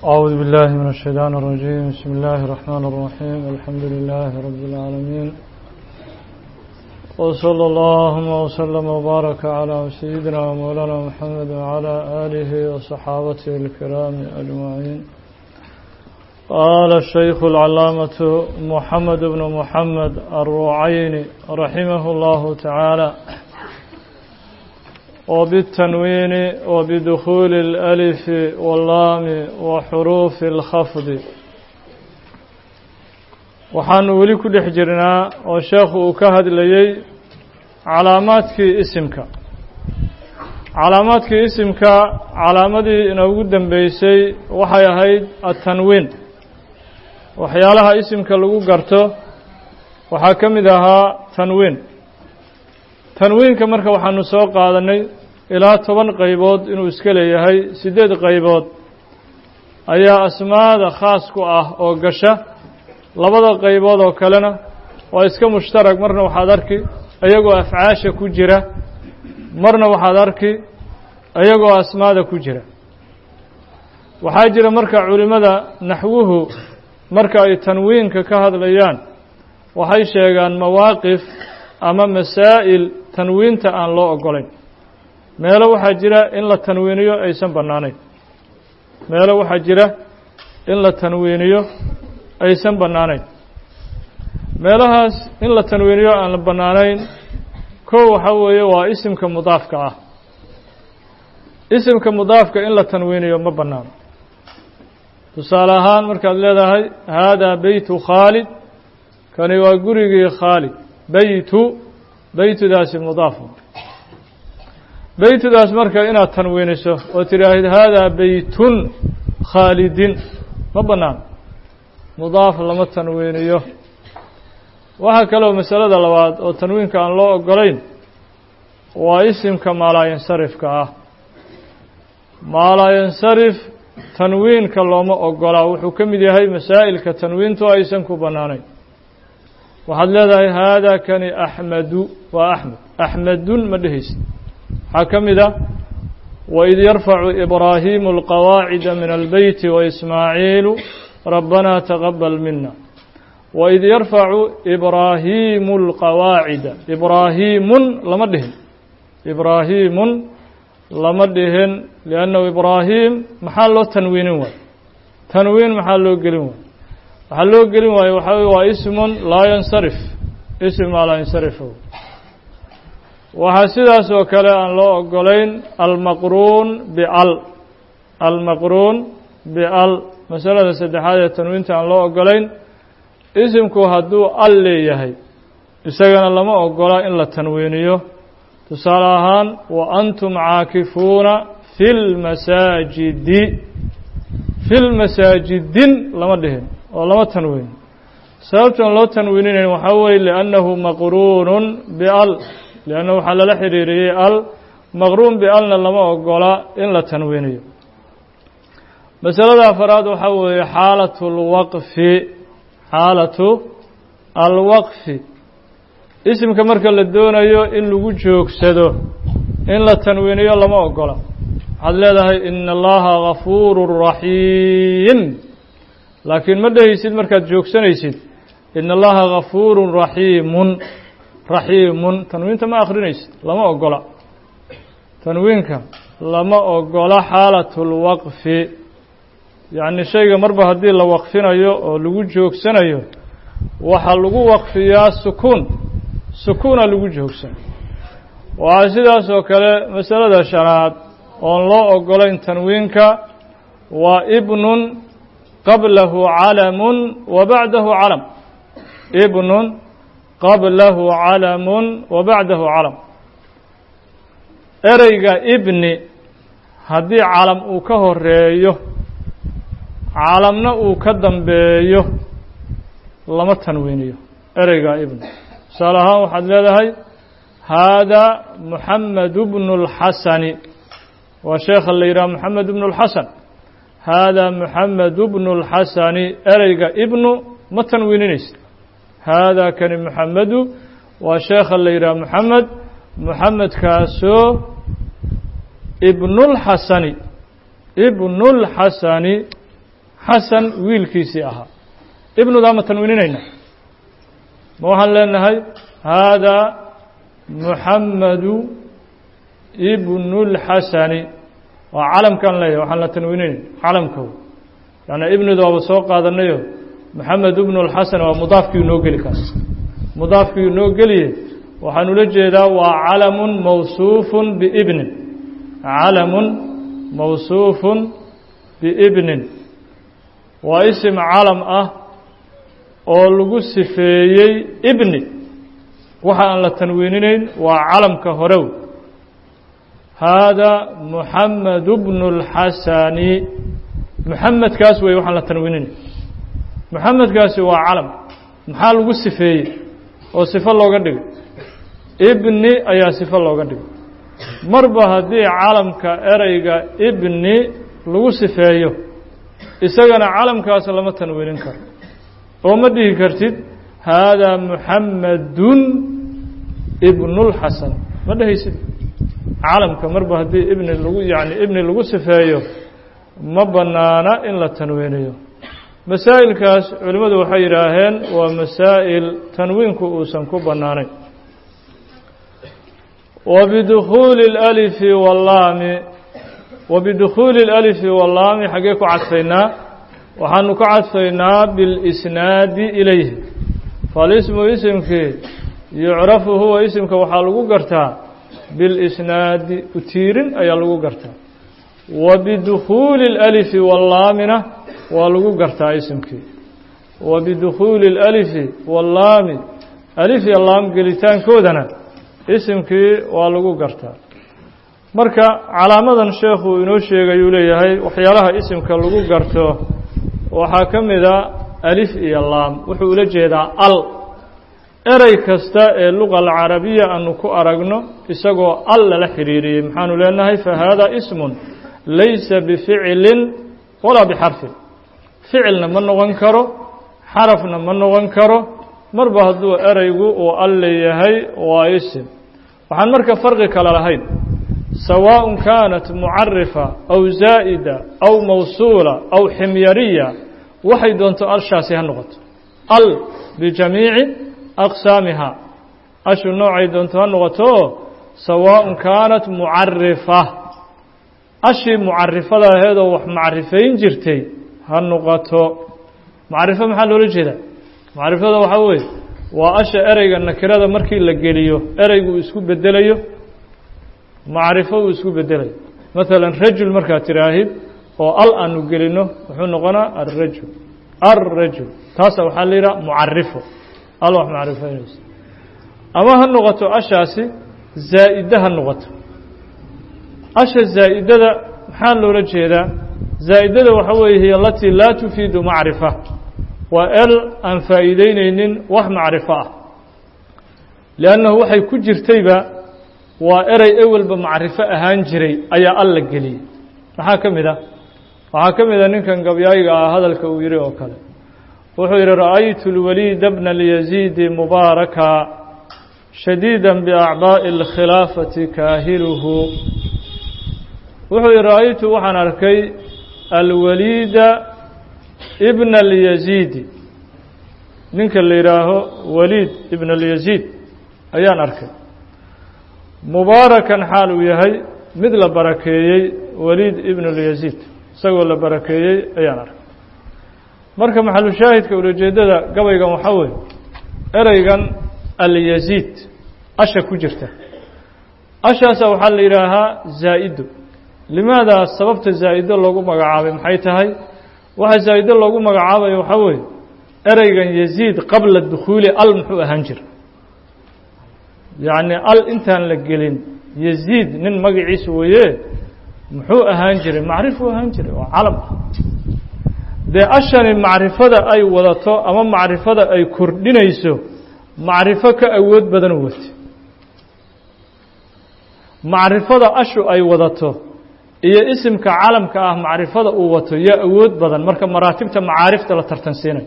أعوذ بالله من الشيطان الرجيم. بسم الله الرحمن الرحيم. الحمد لله رب العالمين، وصلى الله وسلم وبارك على سيدنا ومولانا محمد وعلى آله وصحابته الكرام أجمعين. قال الشيخ العلامة محمد بن محمد الرعيني رحمه الله تعالى: وبالتنوين وبدخول الألف واللام وحروف الخفض. وحان ولي كل حجرنا وشيخ أكهد لي علاماتك اسمك. علاماتك اسمك علامتي نوجد بيسي وحي هيد التنوين، وحيالها اسمك لغو قرته وحاكم دها تنوين. tanwiinka marka waxaanu soo qaadanay ilaa 10 qaybood inuu iska leeyahay. 8 qaybood ayaa asmaada khaas ku ah oo gasha. labada qaybood oo kalena waa iska mushtarak. marna waxaad arki ayagoo afcaasha ku jira, marna waxaad arki ayagoo asmaada ku jira. waxaa jira marka culimada naxwuhu marka ay tanwiinka ka hadlayaan waxay sheegaan mawaaqif ama masaa'il tanwiinta aan loo ogolayn. meelo waxaa jira in la tanwiiniyo aysan bannaanayn. meelo waxaa jira in la tanwiiniyo aysan bannaanayn. meelahaas in la tanwiiniyo aan la bannaanayn kow waxaa weeye waa isimka mudaafka ah. isimka mudaafka in la tanwiiniyo ma bannaano. tusaale ahaan markaad leedahay haadaa beytu khaalid, kani waa gurigii khaalid. beytudaasi mudaafu. beytudaas marka inaad tanwiiniso oo tidhaahid haadaa beytun khaalidin ma bannaan. mudaaf lama tanwiiniyo. waxaa kaloo masalada labaad oo tanwiinka aan loo ogolayn waa isimka maalaayansarifka ah. maalaayansarif tanwiinka looma ogolaa. wuxuu ka mid yahay masaa'ilka tanwiintu aysan ku bannaanayn. waxaad leedahay haadaa kani axmedu waa axmed. axmedun ma dhehaysid. waxaa ka mid ah waid yarfacu ibraahimu alqawaacida min albeyti waismaaciilu rabbanaa taqabal mina. waid yarfacu ibraahimu alqawaacida. ibraahiimun lama dhihin. ibraahiimun lama dhihin liannahu ibraahim maxaa loo tanwiinin waayo? tanwiin maxaa loo gelin waayo? waxaa loo gelin waayo waxaa wey waa ismun laa yansarif. ism maa laa yansarif. waxaa sidaas oo kale aan loo ogolayn almaqruun bial. almaqruun bial masalada saddexaad ee tanwiinta aan loo ogolayn. isimku hadduu al leeyahay isagana lama ogola in la tanwiiniyo. tusaale ahaan wa antum caakifuuna fi lmasaajidi. fi lmasaajidin lama dhihin oo lama tanwiin. sababtan loo tanwiininayn waxaa weeye liannahu maqruunun bial. liannahu waxaa lala xiriiriyey al. maqruun bialna lama ogola in la tanwiiniyo. masalada afaraad waxaa weeye xaalatu lwaqfi. xaalatu alwaqfi. isimka marka la doonayo in lagu joogsado in la tanwiiniyo lama ogola. waxaad leedahay ina allaha gafuurun raxiim, laakiin ma dhehaysid markaad joogsanaysid ina allaha gafuurun raxiimun. raxiimun tanwiinta ma akrinaysid. lama ogola. tanwiinka lama ogola xaalatu lwaqfi. yacni shayga marba haddii la waqfinayo oo lagu joogsanayo waxaa lagu waqfiyaa sukuun. sukuuna lagu joogsan. waxaa sidaas oo kale masalada shanaad oon loo ogolayn tanwiinka waa ibnun qablahu calamun wa bacdahu calam. ibnun qablahu calamun wa bacdahu calam. ereyga ibni haddii calam uu ka horeeyo calamna uu ka dambeeyo lama tanwiiniyo ereyga ibni. tusaale ahaan waxaad leedahay haadaa muxamed bnu اlxasani. waa sheekha la yidhaha moxamed bnu اlxasan. haadaa muxamed bnu اlxasani. ereyga ibnu ma tanwiininaysa. haadaa kani muxamedu waa sheekha la yidhaha moxamed. moxamedkaasoo ibnulxasani. ibnulxasani xasan wiilkiisii ahaa ibnudaa ma tanwiininayna ma waxaan leenahay haadaa muxamadu ibnu اlxasani waa calamkaan leeyahay waxaan la tanwiininayn calamkow yaani ibnuda waaba soo qaadanayo moxamed ibnu اlxasan waa mudaafkiiu noo geli kaas mudaafkiiu noo geliye waxaan ula jeedaa waa calamun mawsuufun biibnin calamun mawsuufun biibnin waa isim calam ah oo lagu sifeeyey ibni waxa aan la tanwiininayn waa calamka horew haadaa muxamed bnu اlxasani muxamedkaas wey waxaan la tanwiininayn muxamedkaasi waa calam maxaa lagu sifeeyey oo sifo looga dhigay ibni ayaa sifo looga dhigay marba haddii calamka ereyga ibni lagu sifeeyo isagana calamkaas lama tanwiinin karo oo ma dhihi kartid haadaa muxamedun ibnu اlxasan ma dhehaysid calamka marba haddii ibni lagu yani ibni lagu sifeeyo ma banaana in la tanwiiniyo masaa'ilkaas culimmadu waxay yidhaaheen waa masaa'il tanwiinku uusan ku bannaanayn wabidukhuuli اlأlifi wallaami wabidukhuuli اlأlifi wallaami xaggee ku cadfaynaa waxaanu ka cadfaynaa biاlisnaadi ilayhi falismu isimkii yucrafu huwa isimka waxaa lagu gartaa biاlisnaadi utiirin ayaa lagu gartaa wabidukhuuli اlأlifi wallaamina waa lagu gartaa isimkii wabidukhuuli اlأlifi wallaami alif iyo laam gelitaankoodana isimkii waa lagu gartaa marka calaamadan sheekhu inoo sheegayuu leeyahay waxyaalaha isimka lagu garto waxaa ka mida alif iyo laam wuxuu ula jeedaa al erey kasta ee luga alcarabiya aanu ku aragno isagoo al lala xiriiriyey maxaanu leenahay fahada ismun laysa bificlin walaa bixarfin ficilna ma noqon karo xarafna ma noqon karo marba hadduu ereygu uu al leeyahay waa isim waxaan marka farqi kale lahayn sawaaء kaanat mucarifa aw zaa'ida aw mawsuula aw ximyariya waxay doonto alshaasi ha noqoto al bijamiici aqsaamiha ashu noocay doonto ha noqoto sawaaء kaanat mucarifa ashii mucarifada aheedoo wax macrifayn jirtay ha noqoto macrifo maxaa loola jeedaa macrifada waxaa weeye waa asha ereyga nakirada markii la geliyo ereygu uu isku bedelayo macrifo uu isku bedelayo maalan rajul markaad tiraahid oo al aanu gelino wuxuu noqonaa arrajul arrajul taasa waxaa la yidhaha mucarifo al wax macrifaynayso ama ha noqoto ashaasi zaa'ide ha noqoto asha zaa'idada maxaa loola jeedaa zaa'idada waxaa weeye hiy alatii laa tufiidu macrifa waa el aan faa'iideyneynin wax macrifo ah liannahu waxay ku jirtayba waa erey ewelba macrifo ahaan jiray ayaa al la geliyey maxaa ka mid ah waxaa ka mid a ninkan gabyaayiga ah hadalka uu yihi oo kale wuxuu yidhi ra'aytu اlwaliida bna lyaziidi mubaaraka shadiida biacdaaءi اlkhilaafati kaahiluhu wuxuu yihi ra'aytu waxaan arkay alwaliida ibna اlyaziidi ninka la yidhaaho waliid ibn اlyaziid ayaan arkay mubaarakan xaal uu yahay mid la barakeeyey waliid ibn اlyaziid isagoo la barakeeyey ayaan arkay marka maxalushaahidka ulajeedada gabaygan waxaa weeye ereygan alyaziid asha ku jirta ashaasa waxaa la yidhaahaa zaa'ido limaada sababta zaa'ido loogu magacaabay maxay tahay waxa zaa'ido loogu magacaabayo waxaa weeye ereygan yaziid qabla dukhuuli al muxuu ahaan jira yacni al intaan la gelin yaziid nin magaciisa weeye muxuu ahaan jiray macrifuu ahaan jiray oo calam ah dee ashani macrifada ay wadato ama macrifada ay kordhinayso macrifo ka awood badan u watay macrifada ashu ay wadato iyo isimka calamka ah macrifada uu wato yaa awood badan marka maraatibta macaarifta la tartansiinayo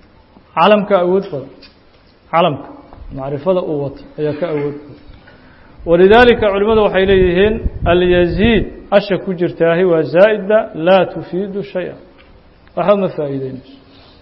calamka awood badan calamka macrifada uu wato ayaa ka awood badan ولذلك علماء waxay leeyihiin al-yaziid asha ku jirtaahi waa zaa'ida la tufiidu shay'a waxa ma faa'iideynayso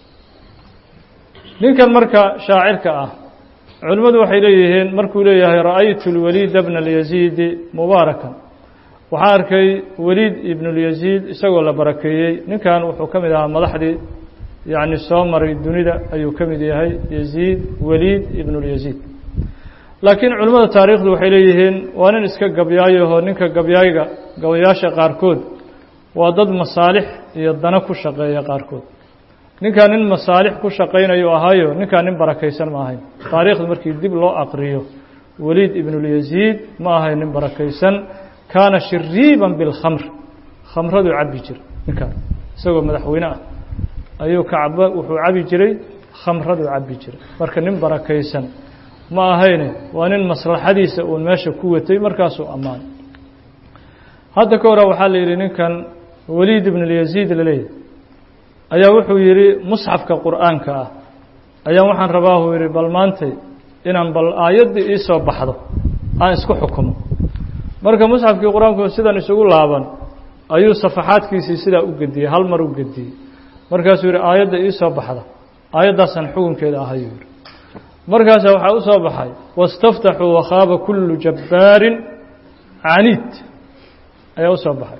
ninkan marka shaacirka ah culimadu waxay leeyihiin markuu leeyahay ra'aytu al-walid ibn al-yazid mubarakan waxa arkay walid ibn al-yazid isagoo la barakeeyay ninkan wuxuu kamid ahaa madaxdii yaani soo maray dunida ayuu kamid yahay yazid walid ibn al-yazid laakiin culimada taariikhdu waxay leeyihiin waa nin iska gabyaayo ninka gabayaasha qaarkood waa dad masaalix iyo dana ku shaqeeya qaarkood ninkan nin masaalix ku shaqeynayo ahaayo ninkan nin barakaysan ma ahayn taariikhdu markii dib loo aqriyo walid ibn al-yazid ma ahayn nin barakaysan kaana shiriiban bil khamr khamradu cabbi jir ninkan isagoo madaxweyne ah ayuu kacba wuxuu cabbi jiray khamradu cabbi jiray marka nin barakaysan ma ahayne waa nin maslaxadiisa uu meesha ku watay markaas uu amaan hadda ka hor waxa la yiri ninkan walid ibn al-yazid leeyahay ayaa wuxuu yiri musxafka quraanka ah ayaa waxaan rabaa uu yiri bal maantay inaan bal aayadii ii soo baxdo aan isku xukumo marka musxafkii quraanku sidan isugu laaban ayuu safaxaadkiisii sida u gadiyay hal mar u gadiyay markaas uu yiri aayada ii soo baxda aayadaasan xukunkeeda ahayo markaas waxa uu soo baxay wastaftahu wa khaba kullu jabbarin anid ayaa u soo baxay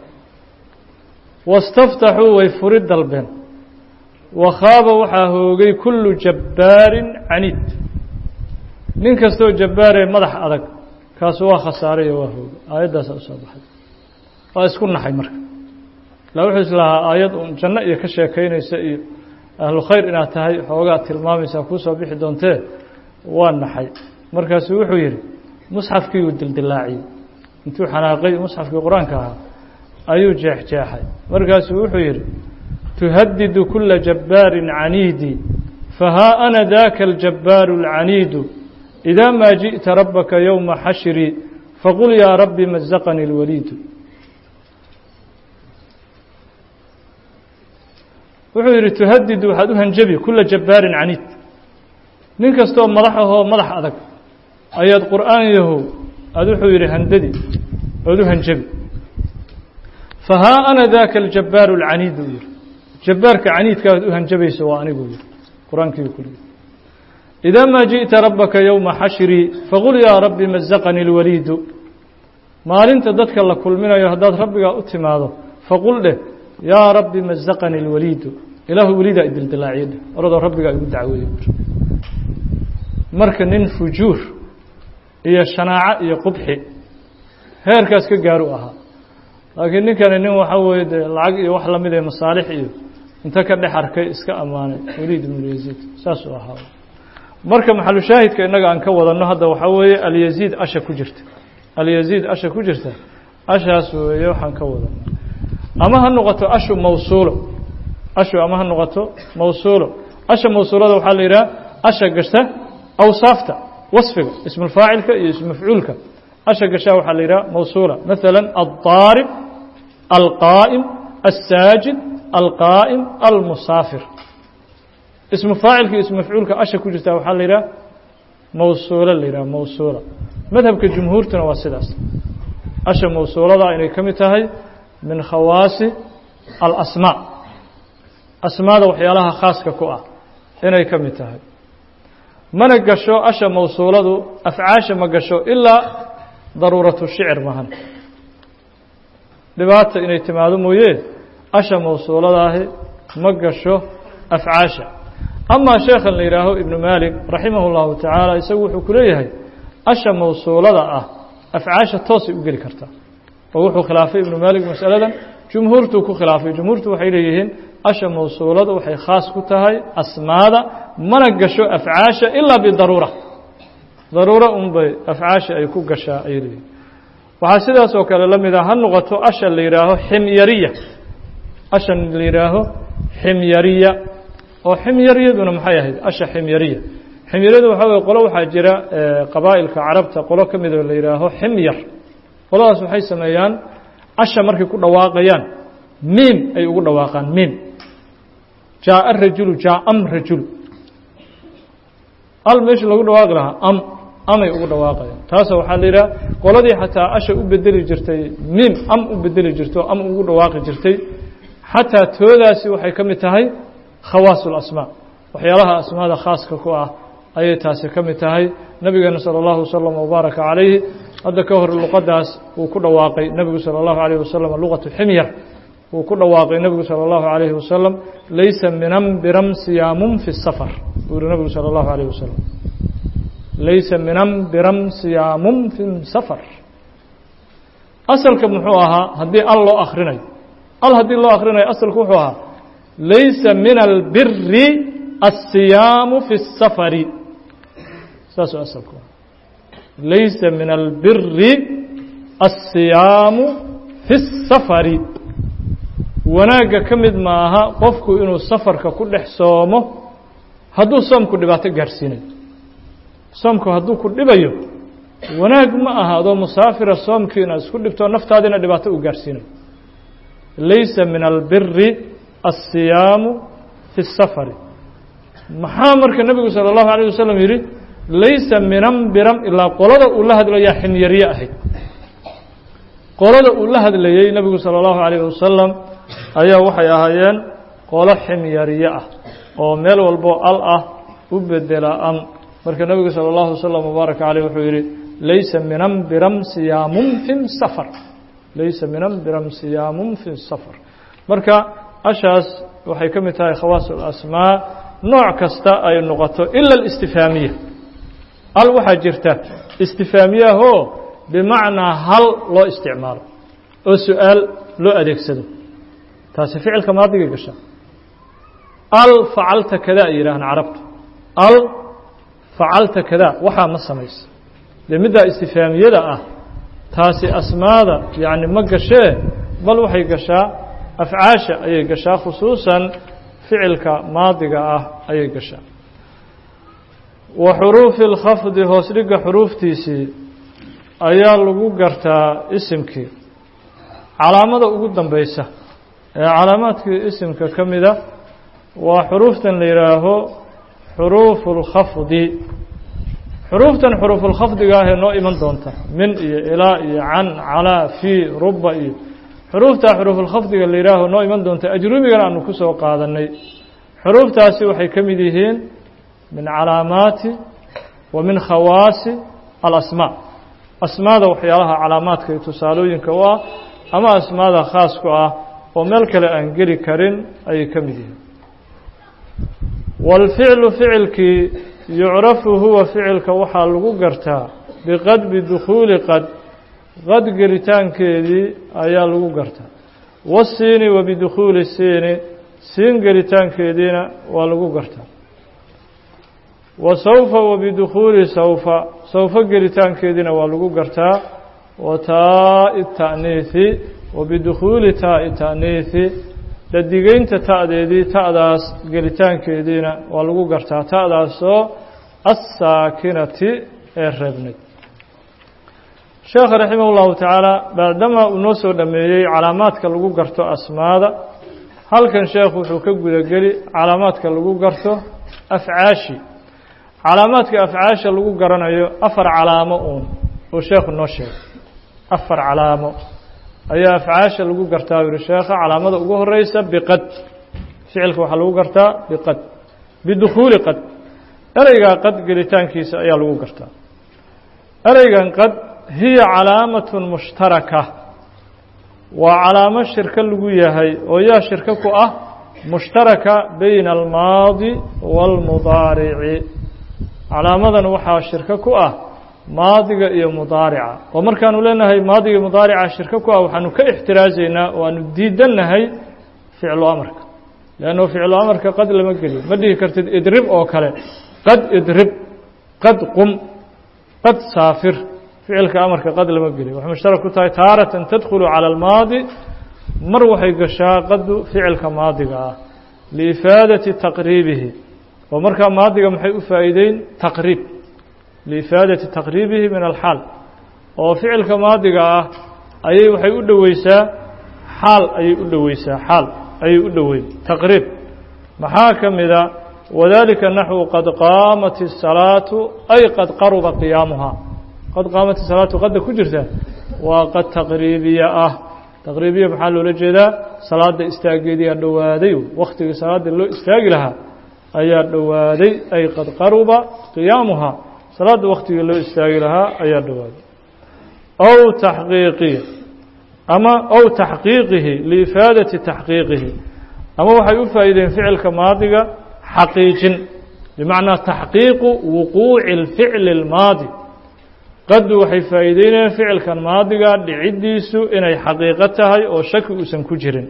wastaftahu way furid dalben wa khaba waxa hoogay kullu jabbarin anid nin kasto jabbaare madax adag kaas waa khasaaray waa hoogay aayadaas u soo baxay waa isku naxay marka la wuxuu islaha aayad janno iyo ka sheekeynaysa iyo ahlu khayr inaad tahay xoogaa tilmaamaysa ku soo bixi doontee waa naxay markaas wuxuu yiri musxafkii uu dildilaaciyay intuu xanaaqay musxafkii quraanka ah ayuu jeexjeexay markaas wuxuu yiri tuhaddidu kull jabbarin anidi faha ana daaka al-jabbar al-anid idha ma ji'ta rabbaka yawma hashri faqul ya rabbi mazzaqani al-walid wuxuu yiri tuhaddidu waxaad u hanjabi kull jabbarin anid nin kasto madaxaho madax adag ayad quraan yahu adu wuxuu yiri handadi adu hanjabi faha ana daaka al-jabbar al-anid jabbarka anidka u hanjabayso waa anigu yiri quraankii kulli idha ma ji'ta rabbaka yawma hashri faqul ya rabbi mazzaqani al-walid maalinta dadka la kulminayo hadaad rabbiga u timaado faqul ya rabbi mazzaqani al-walid ilahu walida idildilaaciyada orado rabbiga igu dacweeyo marka nin fujuur iyo shanaaca iyo qubxi heerkaas ka gaaru ahaa laakiin ninkan nin waxa weeye lacag iyo wax la mid ah masaalix iyo inta ka dhex arkay iska amaanay walid ibn yazid saas oo ahaa marka maxallu shaahidka inaga aan ka wadano hadda waxa weeye al-yazid asha ku jirta al-yazid asha ku jirta ashaas weeye waxaan ka wadano ama ha noqoto ashu mawsuulo ashu ama ha noqoto mawsuulo asha mawsuulada waxa la yiraahdaa asha gashta أوصافته وصفه اسم الفاعل اسم مفعولك أشق شاء وحليرا موصولة مثلا الضارب القائم الساجد القائم المسافر اسم فاعل اسم مفعولك أشق جشاء وحليرا موصولة ليرا موصولة مذهب كجمهور تنواسداس أشق موصولة إنه كمتهي من خواص الأسماء أسماء وحيالها خاص كقوة إنه كمتهي من قشو أشى موصولة أفعاش ما قشو إلا ضرورة الشعر مهن لبعض إن اعتمادهم ويه أشى موصولة ما قشو أفعاش أما شيخ اللي يراه ابن مالك رحمه الله تعالى يسوح كليه أشى موصولة أفعاش توصي وقل كرتا ووحو خلافي ابن مالك مسألة جمهورته كخلافي جمهورته وحيليهن أشى موصولة وحي خاص كتهاي أسماء ما نقشوا أفعاش إلا بالضرورة ضرورة بأفعاش أي كوكشا أيري وحاسدا سوكال لم إذا هنغتو أشى اللي يراه حميرية أشى اللي يراه حميرية وحميرية دون محايا أشى حميرية حميرية وحاول قلوا حاجرة قبائل كعربة قلوا كم اللي يراه حمير قلوا سبحي سميان أشى مركي كل واقعيان ميم أي يقول واقعا ميم جاء الرجل جاء أم رجل المش لو يقول واقعها أم يقول واقعا taas waxaa la yidhaha qoladii xataa asha u bedeli jirtay miim am u bedeli jirto am ugu dhawaaqi jirtay xataa toodaasi waxay ka mid tahay khawaas اlasmaa waxyaalaha asmaada khaaska ku ah ayay taasi ka mid tahay nabigeena salى اllahu wasalam wbaaraka calayhi hadda ka hor luqadaas wuu ku dhawaaqay nebigu salى اllahu alayh wasalam luqatu ximyar wuu ku dhawaaqay nebigu salى اllahu alayhi wasalam laysa minan biram siyaamun fi الsafar buu yihi nebigu salى اllahu alayh wasalam laysa minan biram siyaamun fi safar asalka muxuu ahaa haddii al loo akrinayo al haddii loo akrinayo asalku wuxuu ahaa laysa min albiri الsiyaamu fi الsafari saasuu asalku laysa min albiri الsiyaamu fi الsafari wanaagga ka mid maaha qofku inuu safarka ku dhex soomo hadduu soomku dhibaato gaarhsiinayo soomku hadduu ku dhibayo wanaag ma aha adoo musaafira soomkii inaad isku dhibto naftaadina dhibaato u gaarhsiinayo laysa min albiri الsiyaamu fi الsafari maxaa marka nebigu salى الlahu عalيه wasalam yidhi laysa minan biram ilaa qolada uu la hadlayaa ximyarye ahayd qolada uu la hadlayey nebigu salى الlahu عalيه wasalam ayaa waxay ahaayeen qolo ximyariye ah oo meel walbo al ah u bedela am marka nebigu salى الlahu wasalam wbaaraka caleyh wuxuu yidhi laysa minan biram siyaamun fi safar laysa minan biram siyaamun fi safar marka ashaas waxay ka mid tahay khawaas اlasmaa nooc kasta ay noqoto ila اlistifhaamiya al waxaa jirta istifhaamiyahoo bimacnaa hal loo isticmaalo oo su-aal loo adeegsado taasi ficilka maadigay gasha al facalta kada ay yidhaahaan carabtu al facalta kada waxaa ma samaysa dee middaa istifhaamiyada ah taasi asmaada yacni ma gashee bal waxay gashaa afcaasha ayay gashaa khusuusan ficilka maadiga ah ayay gashaa wa xuruufi اlkhafdi hoos dhiga xuruuftiisii ayaa lagu gartaa isimkii calaamada ugu dambeysa ee calaamaadkii isimka ka mida waa xuruuftan la yidhaaho xuruufu اlkhafdi xuruuftan xuruufulkhafdiga ah ee noo iman doonta min iyo ilaa iyo can calaa fii ruba iyo xuruuftaa xuruufulkhafdiga la yidhaaho noo iman doonta ajruumigana aanu ku soo qaadanay xuruuftaasi waxay ka mid yihiin min calaamaati wa min khawaasi alasmaa asmaada waxyaalaha calaamaadka iyo tusaalooyinka u ah ama asmaada khaas ku ah oo meel kale aan geli karin ayay ka mid yihiin wاlficlu ficilkii yucrafu huwa ficilka waxaa lagu gartaa biqad bidukhuuli qad gelitaankeedii ayaa lagu gartaa wasiini wa bidukhuuli siini siin gelitaankeediina waa lagu gartaa wa sawfa wa bidukhuuli sawfa gelitaankeediina waa lagu gartaa wa taa'i ta'niihi wa bidukhuuli taa'i ta'niihi dadigeynta ta'deedii ta'daas gelitaankeediina waa lagu gartaa ta'daasoo assaakinati ee reebnayd sheekha raximah اllahu tacaala maadaama uu noo soo dhameeyey calaamaadka lagu garto asmaada halkan sheekhu wuxuu ka gudageli calaamaadka lagu garto afcaashi calaamaadka afcaasha lagu garanayo afar calaamo uun oo sheekhu noo sheegay afar calaamo ayaa afcaasha lagu gartaa yihi sheekha calaamada ugu horeysa biqad ficilka waxaa lagu gartaa biqad bidukhuuli qad ereygaa qad gelitaankiisa ayaa lagu gartaa ereygan qad hiya calaamatun mushtaraka waa calaamo shirko lagu yahay oo yaa shirko ku ah mushtaraka bayna almaadi wاlmudaarici calaamadan waxaa shirko ku ah maadiga iyo mudaarica oo markaanu leenahay maadiga iyo mudaarica shirko ku ah waxaanu ka ixtiraasaynaa oo aanu diidannahay ficlu amarka leanno ficlu amarka qad lama geliyo ma dhihi kartid idrib oo kale qad idrib qad qum qad saafir ficilka amarka qad lama geliyo waxay mushtarak ku tahay taaratan tadkhulu cala almaadi mar waxay gashaa qadu ficilka maadiga ah liifaadati taqriibihi oo markaa maadiga maxay u faa'iideyn taqriib liifaadati taqriibihi min alxaal oo ficilka maadiga ah ayay waxay u dhoweysaa xaal ayay u dhoweysaa xaal ayay u dhoweyn taqriib maxaa ka mida wadalika naxwu qad qaamat الsalaatu ay qad qaruba qiyaamuhaa qad qaamati salaatu qadda ku jirta waa qad taqriibiya ah taqriibiya maxaa loola jeedaa salaada istaageedii aa dhowaaday waktigii salaada loo istaagi lahaa ayaa dhowaaday ay qad qaruba qiyaamuhaa salaada waktigii loo istaagi lahaa ayaa dhowaaday aw taxqiiqiya ama aw taxqiiqihi liifaadati taxqiiqihi ama waxay u faa'iideen ficilka maadiga xaqiijin bimacnaa taxqiiqu wuquuci اlficli اlmaadi qaddu waxay faa'iideynayaan ficilkan maadiga dhiciddiisu inay xaqiiqo tahay oo shaki uusan ku jirin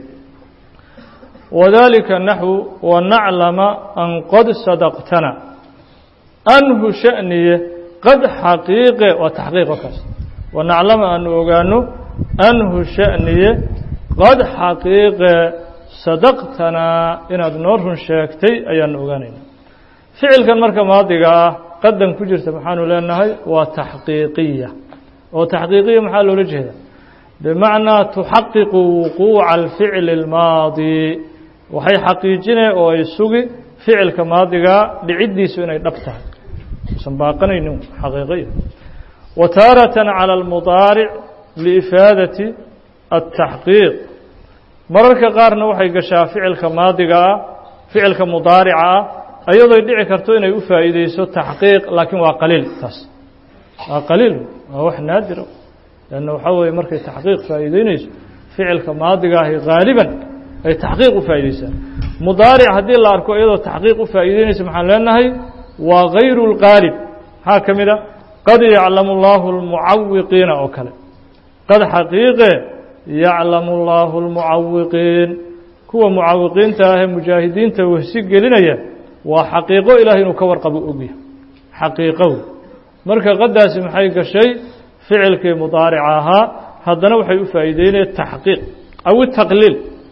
wadalika naxwu wanaclama an qad sadaqtana anhu sha'niye qad xaqiiqe waa taxqiiqo kaas wanaclama aanu ogaano anhu sha'niye qad xaqiiqe sadaqtanaa inaad noo run sheegtay ayaanu ogaanayna ficilkan marka maadiga ah qadan ku jirta maxaanu leenahay waa taxqiiqiya oo taxqiiqiya maxaa loola jeeda bimacnaa tuxaqiqu wuquuca alficli اlmaadi waxay xaqiijineen oo ay sugi ficilka maadigaa dhiciddiisu inay dhab tahay usan baaqanaynin xaqiiqiya wa taaratan calى اlmudaaric liifaadati الtaxqiiq mararka qaarna waxay gashaa ficilka maadiga ah ficilka mudaarica ah ayadoo dhici karto inay u faa'iideyso taxqiiq laakiin waa qaliil taas waa qaliil waa wax naadira lanna waxaa weeye markay taxqiiq faa'iideynayso ficilka maadiga ahi gaaliban ay taxqiiq u faa'iideysaa mudaaric haddii la arko iyadoo taxqiiq u faa'iideynaysa maxaan leenahay waa gayru اlqaalib maxaa ka mid a qad yaclamu اllahu اlmucawiqiina oo kale qad xaqiiqe yaclamu اllahu اlmucawiqiin kuwa mucawiqiinta ah ee mujaahidiinta wehsi gelinaya waa xaqiiqo ilahay inuu ka warqabo ogyahay xaqiiqow marka qadaasi maxay gashay ficilkii mudaarica ahaa haddana waxay u faa'iideynayeen taxqiiq aw taqliil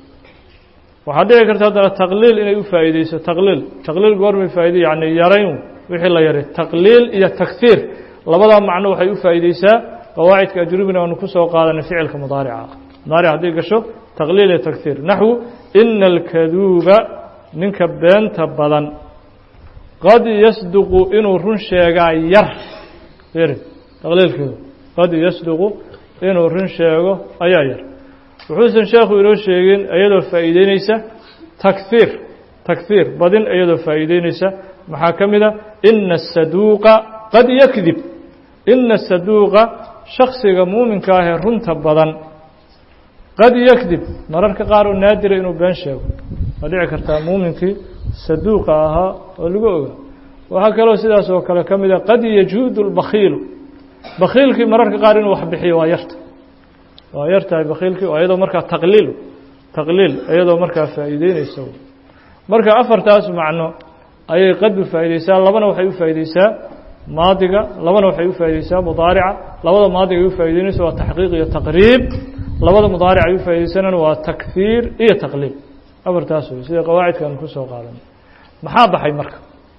waxaa dhici karta haddana taqliil inay u faa'iideyso taqliil goormay faa'iiday yani yarayn wixii la yaray taqliil iyo takhiir labadaa macno waxay u faa'iideysaa qawaacidka ajrubina aanu ku soo qaadanay ficilka mudaarica mudaaric hadday gasho taqliil iyo takhiir naxwu ina alkaduuba ninka beenta badan qad yasduqu inuu run sheegaa yar taqliilkeedu qad yasduqu inuu run sheego ayaa yar wuxuusan sheekhu inoo sheegin iyadoo faa'iideynaysa takhiir badin iyadoo faa'iideynaysa maxaa ka mid a ina asaduuqa qad yakdib ina asaduuqa shaksiga muuminka ahee runta badan qad yakdib mararka qaar oo naadira inuu been sheego waa dhici kartaa muuminkii saduuqa ahaa oo lagu ogaa waxaa kaloo sidaas oo kale ka mid a qad yajuudu lbakiilu bakiilkii mararka qaar inuu wax bixiyo waa yartahay bakiilkii oo iyadoo markaa taqliil iyadoo markaa faa'iideynaysa marka afartaas macno ayay qadu faa'iideysaa labana waxay u faa'iideysaa maadiga labana waxay u faa'iideysaa mudaarica labada maadiga ay u faa'iideynaysa waa taxqiiq iyo taqriib labada mudaaric ay u faa'iideysanana waa takhiir iyo taqliil afartaas wey sida qawaacidkan ku soo qaadanay maxaa baxay marka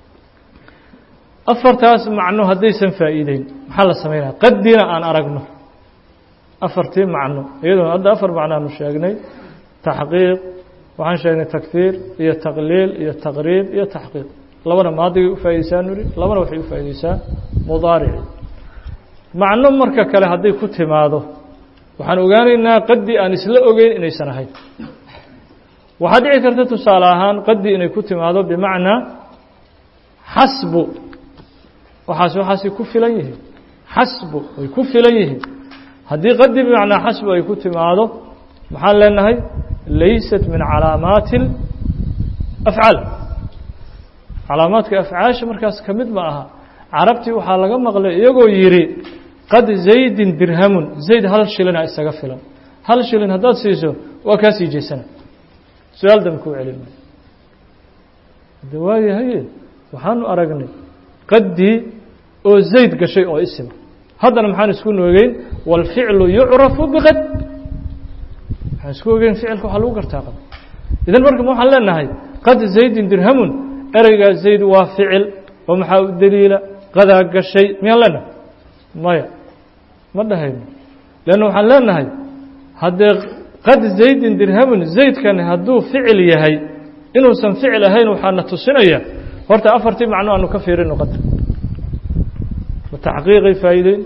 afartaas macno haddaysan faa'iideyn maxaa la samaynaya qadiina aan aragno afartii macno iyadoo hadda afar macno aanu sheegnay taxqiiq waxaan sheegnay takhiir iyo taqliil iyo taqriib iyo taxqiiq labana maadigay u faa'iideysaa nuri labana waxay u faa'iideysaa mudaarici macno marka kale hadday ku timaado waxaan ogaanaynaa qadi aan isla ogeyn inaysan ahayn waxaa dhici karta tusaale ahaan qadi inay ku timaado bimacnaa xasbu waxaasi ku filan yihiin xasbu way ku filan yihiin haddii qadi bimacnaa xasbu ay ku timaado maxaan leenahay laysat min calaamaati afcaal calaamaadka afcaasha markaas ka mid ma aha carabtii waxaa laga maqlay iyagoo yidhi qad zaydin dirhamun zayd hal shilina isaga filan hal shilin haddaad siiso waa kaa sii jeysana su-aal dambe kuu celin maayo de waayahaye waxaanu aragnay qadii oo zayd gashay oo isima haddana maxaan isku noogeyn wاlficlu yucrafu biqad waxaan isku ogeyn ficilka waxaa lagu gartaa qad idan marka waxaan leenahay qad zaydin dirhamun ereygaa zayd waa ficil oo maxaa u daliila qadaa gashay miyaan leenahay maya ma dhahayno leanna waxaan leenahay haddee qad zaydin dirhamun zaydkan hadduu ficil yahay inuusan ficil ahayn waxaana tusinaya horta afartii macno aanu ka fiirino qadar taxqiiqay faa'iideyn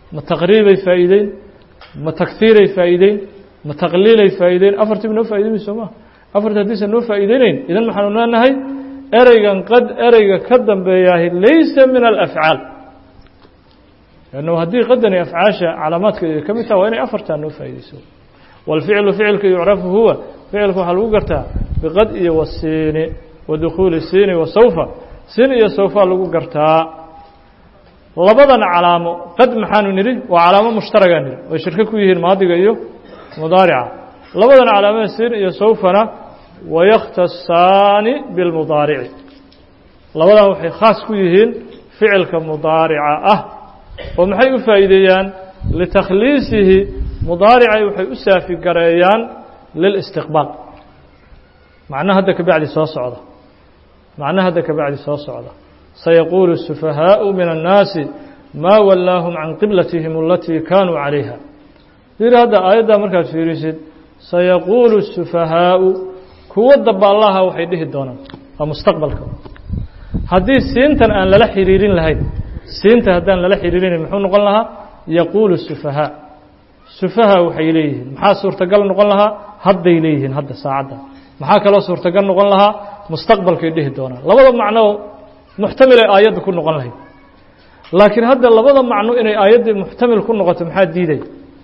ma taqriibay faa'iideyn ma takhiiray faa'iideyn ma taqliilay faa'iideyn afartiiba noo faa'iideymi soo maa afarta haddiisan noo faa'iideynayn idan maxaanu leenahay ereygan qad ereyga ka dambeeyaahi laysa min alafcaal lannu haddii qadani afcaasha calaamaadkeeda ka mid taha waa inay afartaa noo faa'iideyso waalficlu ficilka yucrafu huwa ficilka waxaa lagu gartaa biqad iyo wasiini wa dukhuuli siini wa sawfa siin iyo sawfa lagu gartaa labadan calaamo qad maxaanu nidhi waa calaamo mushtaragaa nidhi way shirko ku yihiin maadiga iyo mudaarica labadan calaamada siin iyo sawfana wayakhtasaani bilmudaarici labadan waxay khaas ku yihiin ficilka mudaarica ah oo maxay u faa'iideeyaan litakhliisihi mudaaricay waxay u saafi gareeyaan lilistiqbaal macnaha hadda kabacdi soo socda macnaha hadda kabacdi soo socda sayaquulu الsufahaau min الnaasi maa wallaahum can qiblatihim alatii kaanuu calayha fiiri hadda aayaddaa markaad fiirisid sayaquulu الsufahaau kuwo dabaallaha waxay dhihi doonaan waa mustaqbalka haddii siintan aan lala xiriirin lahayn siinta haddaan lala xiriirinayn muxuu noqon lahaa yaquulu الsufahaa sufaha waxay leeyihiin maxaa suurtagal noqon lahaa hadday leeyihiin hadda saacadda maxaa kaloo suurtagal noqon lahaa mustaqbalkay dhihi doonaan labada macno muxtamilay aayadda ku noqon lahayd laakiin hadda labada macno inay aayaddii muxtamil ku noqoto maxaa diiday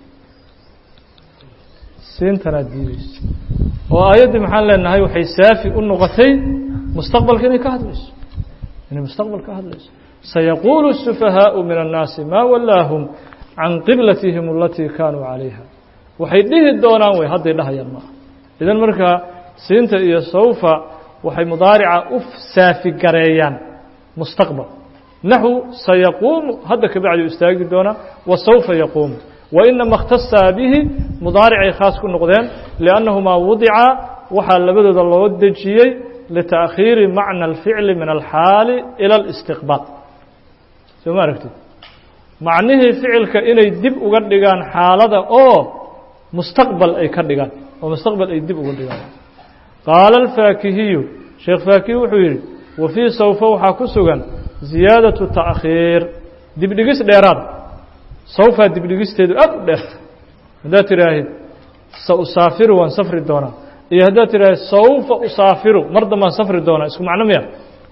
siintanaa diidayso oo aayaddii maxaan leenahay waxay saafi u noqotay mustaqbalka inay ka hadlayso inay mustaqbal ka hadlayso sayaquulu الsufahaau min الnaasi maa wallaahum can qiblatihim alatii kaanuu calayha waxay dhihi doonaan way hadday dhahayaan maaha idan markaa siinta iyo sawfa waxay mudaarica u saafi gareeyaan mustaqbal naxu sayaquumu hadda kabacdi istaagi doonaa wa sawfa yaquumu wainama اkhtasaa bihi mudaaricay khaas ku noqdeen liannahumaa wudica waxaa labadooda loo dejiyey litaakhiiri macna alficli min alxaali ila alistiqbaal soo ma aragtid macnihii ficilka inay dib uga dhigaan xaalada oo mustaqbal ay ka dhigaan oo mustaqbal ay dib uga dhigaan qaala alfaakihiyu sheekh faakihi wuxuu yidhi wa fii sawfa waxaa ku sugan ziyaadatu ta'khiir dibdhigis dheeraad sawfa dibdhigisteedu aad u dheerta haddaad tidhaahid sa usaafiru waan safri doonaa iyo haddaad tidhaahid sawfa usaafiru mar dambaan safri doonaa isku macno miya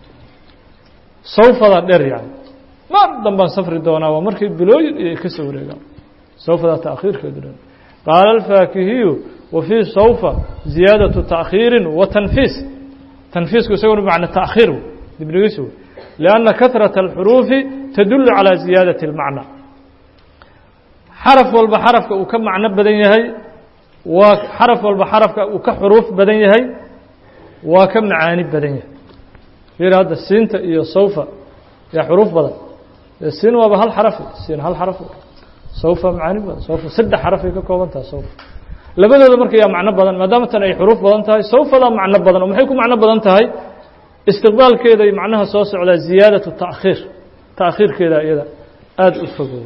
sawfadaa dheer yani mar dambaan safri doonaa waa markay bilooyin iyo ka soo wareegaan sawfadaa ta'khiirkeedu dhan qaala alfaakihiyu wa fii sawfa ziyaadatu ta'khiirin wa tanfiis tanfiisku isaguna bimacna ta'khiir dibdhigis wey lianna kahrata alxuruufi tadullu calaa ziyaadati اlmacna xaraf walba xarafka uu ka macno badan yahay waa xaraf walba xarafka uu ka xuruuf badan yahay waa ka macaani badan yahay fiir hadda siinta iyo sawfa yaa xuruuf badan siin waaba hal xarafi siin hal xaraf sawfa macaani badan sawfa saddex xarafay ka kooban tahay sawfa labadooda marka yaa macno badan maadaama tan ay xuruuf badan tahay sawfadaa macno badan oo maxay ku macno badan tahay istiqbaalkeeda iyo macnaha soo socdaa ziyaadatu ta'khiir ta'khiirkeeda iyada aada u fogow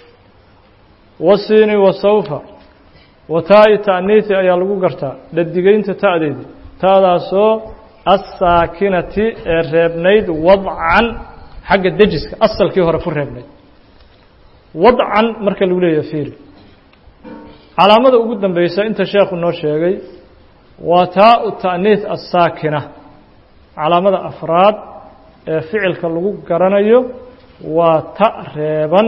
wasiini wa sawfa wa taa-i ta'niisi ayaa lagu gartaa dhadigeynta ta'deedii taadaasoo assaakinati ee reebnayd wadcan xagga dejiska asalkii hore ku reebnayd wadcan marka lagu leeyahay fiiri calaamada ugu dambeysa inta sheekhu noo sheegay waa taa-u ta'niis assaakina calaamada afraad ee ficilka lagu garanayo waa ta reeban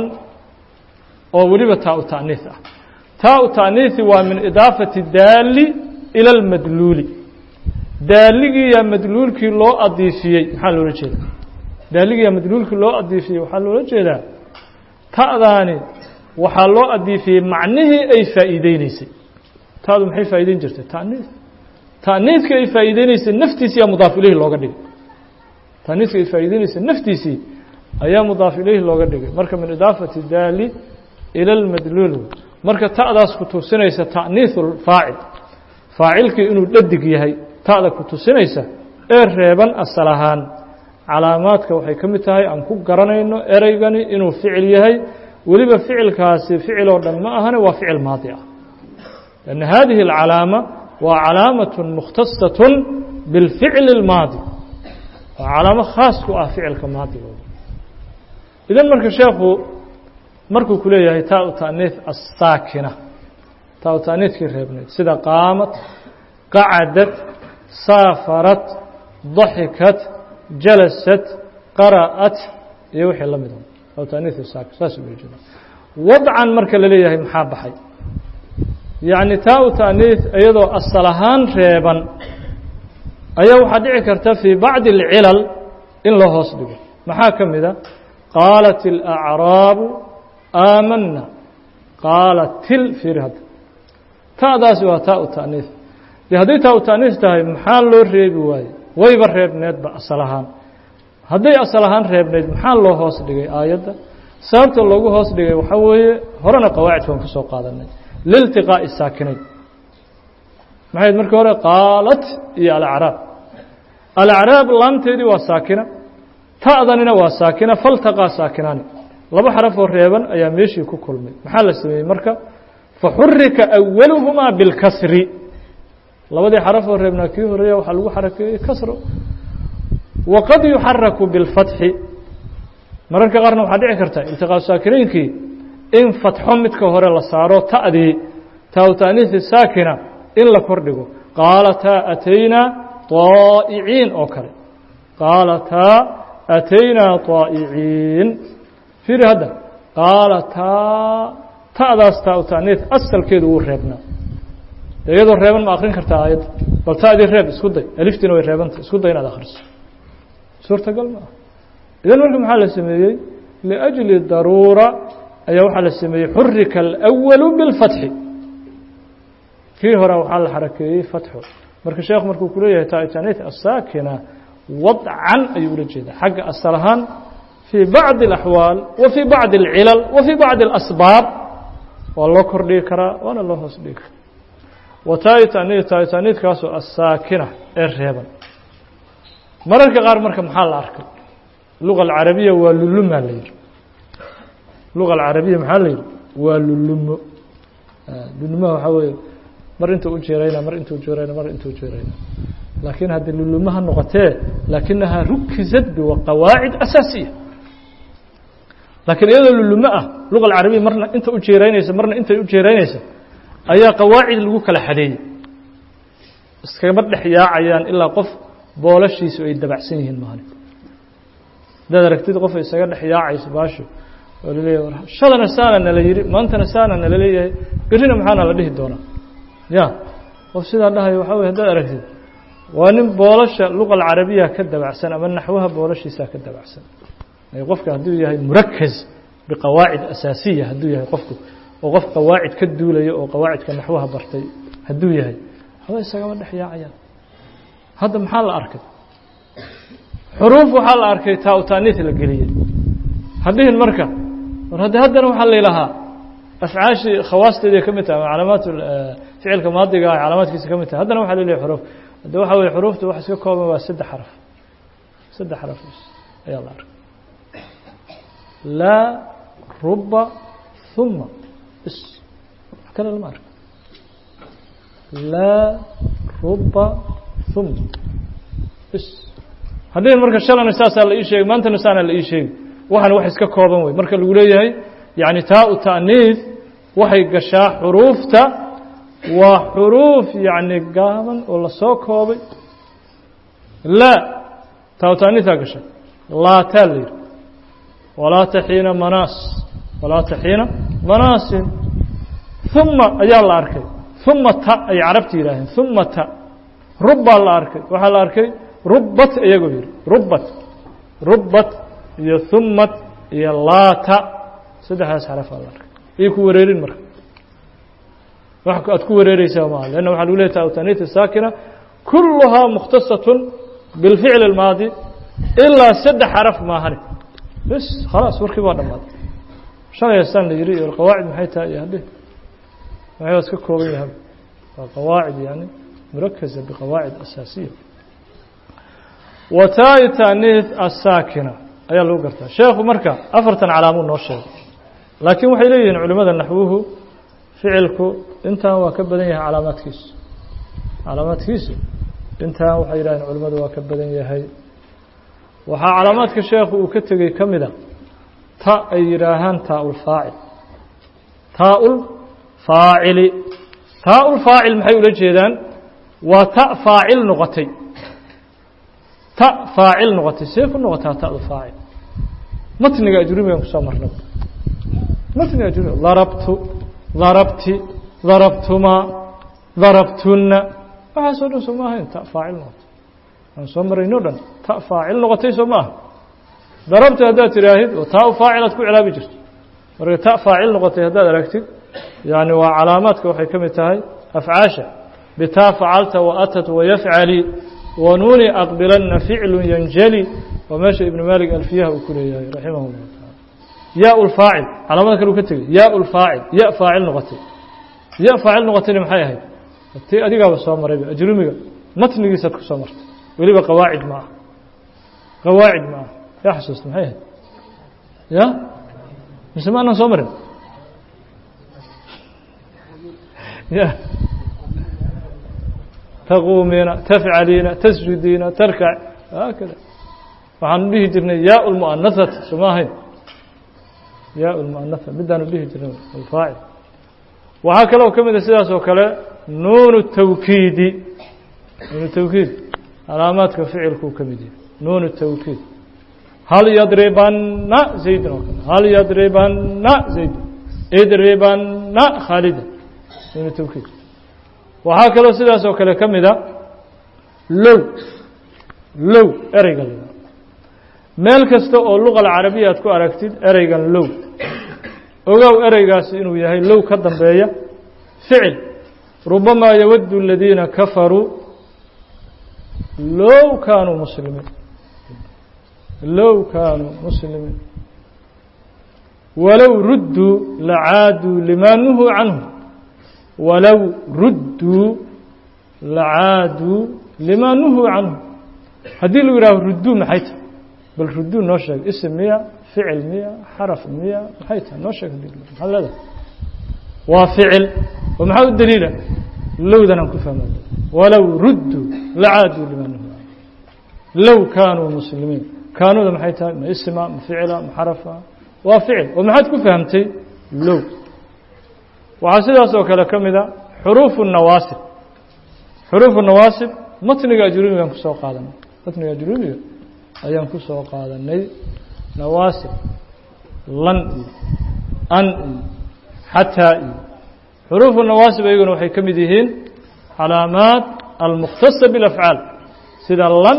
oo weliba taa-u ta'niis ah taa-u ta'niisi waa min idaafati daali ila almadluuli daaligii yaa madluulkii loo adiifiyey maxaa loola jeedaa daaligii yaa madluulkii loo adiifiyey waxaa loola jeedaa ta'daani waxaa loo adiifiyey macnihii ay faa'iideyneysay ta'du maxay faa'iideyn jirtay ta'niis ta'niiska ay faa'iideyneysay naftiisii yaa mudaaf ilayhi looga dhigay ta'niiska ay faa'iideyneysay naftiisii ayaa mudaaf ilayhi looga dhigay marka min idaafati daali ila almadluul marka ta'daas ku tusinaysa ta'niisu faacil faacilkii inuu dhadig yahay ta'da ku tusinaysa ee reeban asal ahaan calaamaadka waxay ka mid tahay aan ku garanayno ereygani inuu ficil yahay weliba ficilkaasi ficil oo dhan ma ahane waa ficil maadi ah lanna hadihi alcalaama waa calaamaة mukhtasaة biاlficl اlmaadi waa calaamo khaas ku ah ficilka maadigooda idan marka sheekhu markuu ku leeyahay taa u ta'niis as-saakina taa u ta'niiskii reebneed sida qaamat qacadat saafarat daxikat jalasat qara'at iyo wixii la mid ah taa u ta'niis saakin saas uu jeedaa wadcan marka la leeyahay maxaa baxay yacni taa u ta'niis iyadoo asal ahaan reeban ayaa waxaa dhici karta fii bacdi alcilal in loo hoos dhigo maxaa ka mid a qaalat alacraabu aamanna qaalatil fiiri hadda ta'daasi waa taa u ta'niis dee hadday taa u ta'niis tahay maxaa loo reebi waaye wayba reebneedba asal ahaan hadday asal ahaan reebneyd maxaa loo hoos dhigay aayadda sababta loogu hoos dhigay waxaa weeye horena qawaacidkan ka soo qaadanay liltiqaa'i saakinayn maxayd markii hore qaalat iyo alacraab alacraab laamteedii waa saakina ta'danina waa saakina faltaqaa saakinaani laba xaraf oo reeban ayaa meeshii ku kulmay maxaa la sameeyey marka faxurika awaluhumaa bilkasri labadii xaraf oo reebnaa kii horeeya waxaa lagu xarakeeyey kasro waqad yuxaraku bilfatxi mararka qaarna waxaa dhici karta iltiqaa saakiraynkii in fatxo midka hore la saaro ta'dii taa u ta'niisi saakina in la kordhigo qaalataa ataynaa طaa'iciin oo kale qaalataa ataynaa طaa'iciin fiiri hadda qaalataa ta'daas taa u ta'niis asalkeedu wuu reebnaa dee iyadoo reeban ma akrin kartaa aayadda bal ta'dii reeb isku day aliftiina way reebanta isku day inaad akhriso suurtagal ma ah idan marka maxaa la sameeyey liأjli daruura ayaa waxaa la sameeyey xurika alأwalu biاlfatxi kii hore waxaa la xarakeeyey fatxo marka sheekhu markuu ku leeyahay taa ta'niis asaakina wadcan ayuu ula jeedaa xagga asal ahaan fii bacdi اlaxwaal wa fii bacdi اlcilal wa fii bacdi اlasbaab waa loo kordhigi karaa waana loo hoos dhigi karaa wa taa ta'niiskaasoo asaakina ee reeban mararka qaar marka maxaa la arkay luga alcarabiya waa lulumaa la yidhi luga alcarabiya maxaa la yidhi waa lulumo lulumaha waxaa weeye mar intuu u jeerayna mar intuu jeerayna mar intuu jeerayna laakiin haddii lulumaha noqotee laakinahaa rukizat biqawaacid asaasiya laakiin iyadoo lulumo ah luga alcarabiya marna inta u jeeraynaysa marna intay u jeeraynaysa ayaa qawaacid lagu kala xadeeyey iskama dhex yaacayaan ilaa qof boolashiisu ay dabacsan yihiin maani hadaad aragtid qof isaga dhex yaacayso baasho oo laleeyahay shadana saana nala yidhi maantana saana nala leeyahay berrina maxaana la dhihi doonaa ya qof sidaa dhahayo waxaa weye haddaad aragtid waa nin boolasha luqa alcarabiya ka dabacsan ama naxwaha boolashiisaa ka dabacsan qofka hadduu yahay murakaz biqawaacid asaasiya hadduu yahay qofku oo qof qawaacid ka duulaya oo qawaacidka naxwaha bartay hadduu yahay waxba isagama dhex yaacayaan hadda maxaa la arkay xuruuf waxaa la arkay taa u ta'niis la geliyey hadhihin marka war haddana waxaa la ilahaa afcaashii khawaasteedii ka mid tahay calaamaat ficilka maadiga ah calaamaadkiisa ka mid tahay haddana waxaa la leeyahay xuruuf hadda waxaa weye xuruufta wax iska kooban waa saddex xaraf ayaa la arkay laa ruba ثuma is wax kale lama arka laa ruba ثuma is haddii marka shalana saasaa la ii sheegay maantana saana la ii sheegi waxaana wax iska kooban wey marka lagu leeyahay yani taa u ta'niis waxay gashaa xuruufta waa xuruuf yani gaaban oo lasoo koobay laa taa u ta'niisaa gasha laataa la yidhi walaata xiina manaas walaata xiina manaasin ثuma ayaa la arkay ثuma ta ay carabta yidhaaheen ثuma ta rubbaa la arkay waxaa la arkay rubat iyagoo yihi rubat iyo ثumat iyo laata saddexdaas xarafaa la arkay iyo ku wareerin marka wax aad ku wareereysaa maaha lanna waxa lagu leeyahay ta'niis saakina kulluhaa mukhtasaة biاlficl اlmaadi ilaa saddex xaraf maahane bs khalaas warkii baa dhammaaday shalaysaan la yidhi iyo qawaacid maxay tahay iyo hadhe maxay iska kooban yahay waa qawaacid yani murakaza biqawaacid asaasiya wa taa ta'niis asaakina ayaa lagu gartaa sheekhu marka afartan calaamuu noo sheegay laakiin waxay leeyihiin culimada naxwuhu ficilku intaan waa ka badan yahay calaamaadkiisu intaan waxay yidhahdeen culimadu waa ka badan yahay waxaa calaamaadka sheekhu uu ka tegey ka mida ta ay yidhaahaan taa ulfaacil تاء الفاعل تاء الفاعل محي ولا جيدان وتاء فاعل نقطي تاء فاعل نقطي سيف النقطة تاء الفاعل متن أجرمي ينقص مرنا متن أجرمي ضربت ضربت ضربتما ضربتن فحسن سماها تاء فاعل نقطي سمري نودن تاء فاعل نقطي سماه ضربت هذا تراهد وتاء فاعل تكون على بجر ورجع تاء فاعل نقطي هذا ركتب يعني وعلامات كوحي كم تهاي أفعاشة بتاء فعلت وأتت ويفعلي ونون أقبلن فعل ينجلي وماشي ابن مالك ألفيها وكليها رحمه الله تعالى ياء الفاعل علامات كانوا كتب ياء الفاعل ياء فاعل نقطي ياء فاعل نقطي محيها هي تي أديك أبو الصوم ربي أجرمي متن جسد كسمرت ولي بقواعد معه قواعد معه يا حسوس محيها يا مسمعنا صمر يا تقومين تفعلين تسجدين تركع هكذا وعن به جرني ياء المؤنثة سماهين ياء المؤنثة بدنا به جرني الفاعل وهكذا وكم إذا سياس وكلا نون التوكيد نون التوكيد علامات كفعل كوكمدي نون التوكيد هل يضربن زيد هل يضربن زيد يضربن خالد نون التوكيد وهكذا سياس وكلا كم إذا لو أريجل meel kasta oo luqada carabiga aad ku aragtid ereygan low ogow ereygaas inuu yahay low ka dambeeya ficil rubama yawaddu alladina kafaru low kanu muslimin walaw ruddu la'aadu lima nuhu anhu walaw ruddu la'aadu lima nuhu anhu hadii lagu yiraahdo ruddu maxay بل ردوا نوشك اسم 100 فعل 100 حرف 100 حيث نوشك هذا هذا وفعل ومحاول الدليل لو ذا نكفهم ولو ردوا لعادوا لمن هو لو كانوا مسلمين كانوا ذا حيث اسم فعل حرف وفعل ومحاول كفهمتي لو وعسى سوك لكم إذا حروف النواسب متن أجرمي ينكسوا قادم متن أجرمي ayaan ku soo qaadanay nawaasib lan an hatta حروف النواسب ayaguna waxay kamid yihiin calaamaat al-mukhtasab bil af'al sida lan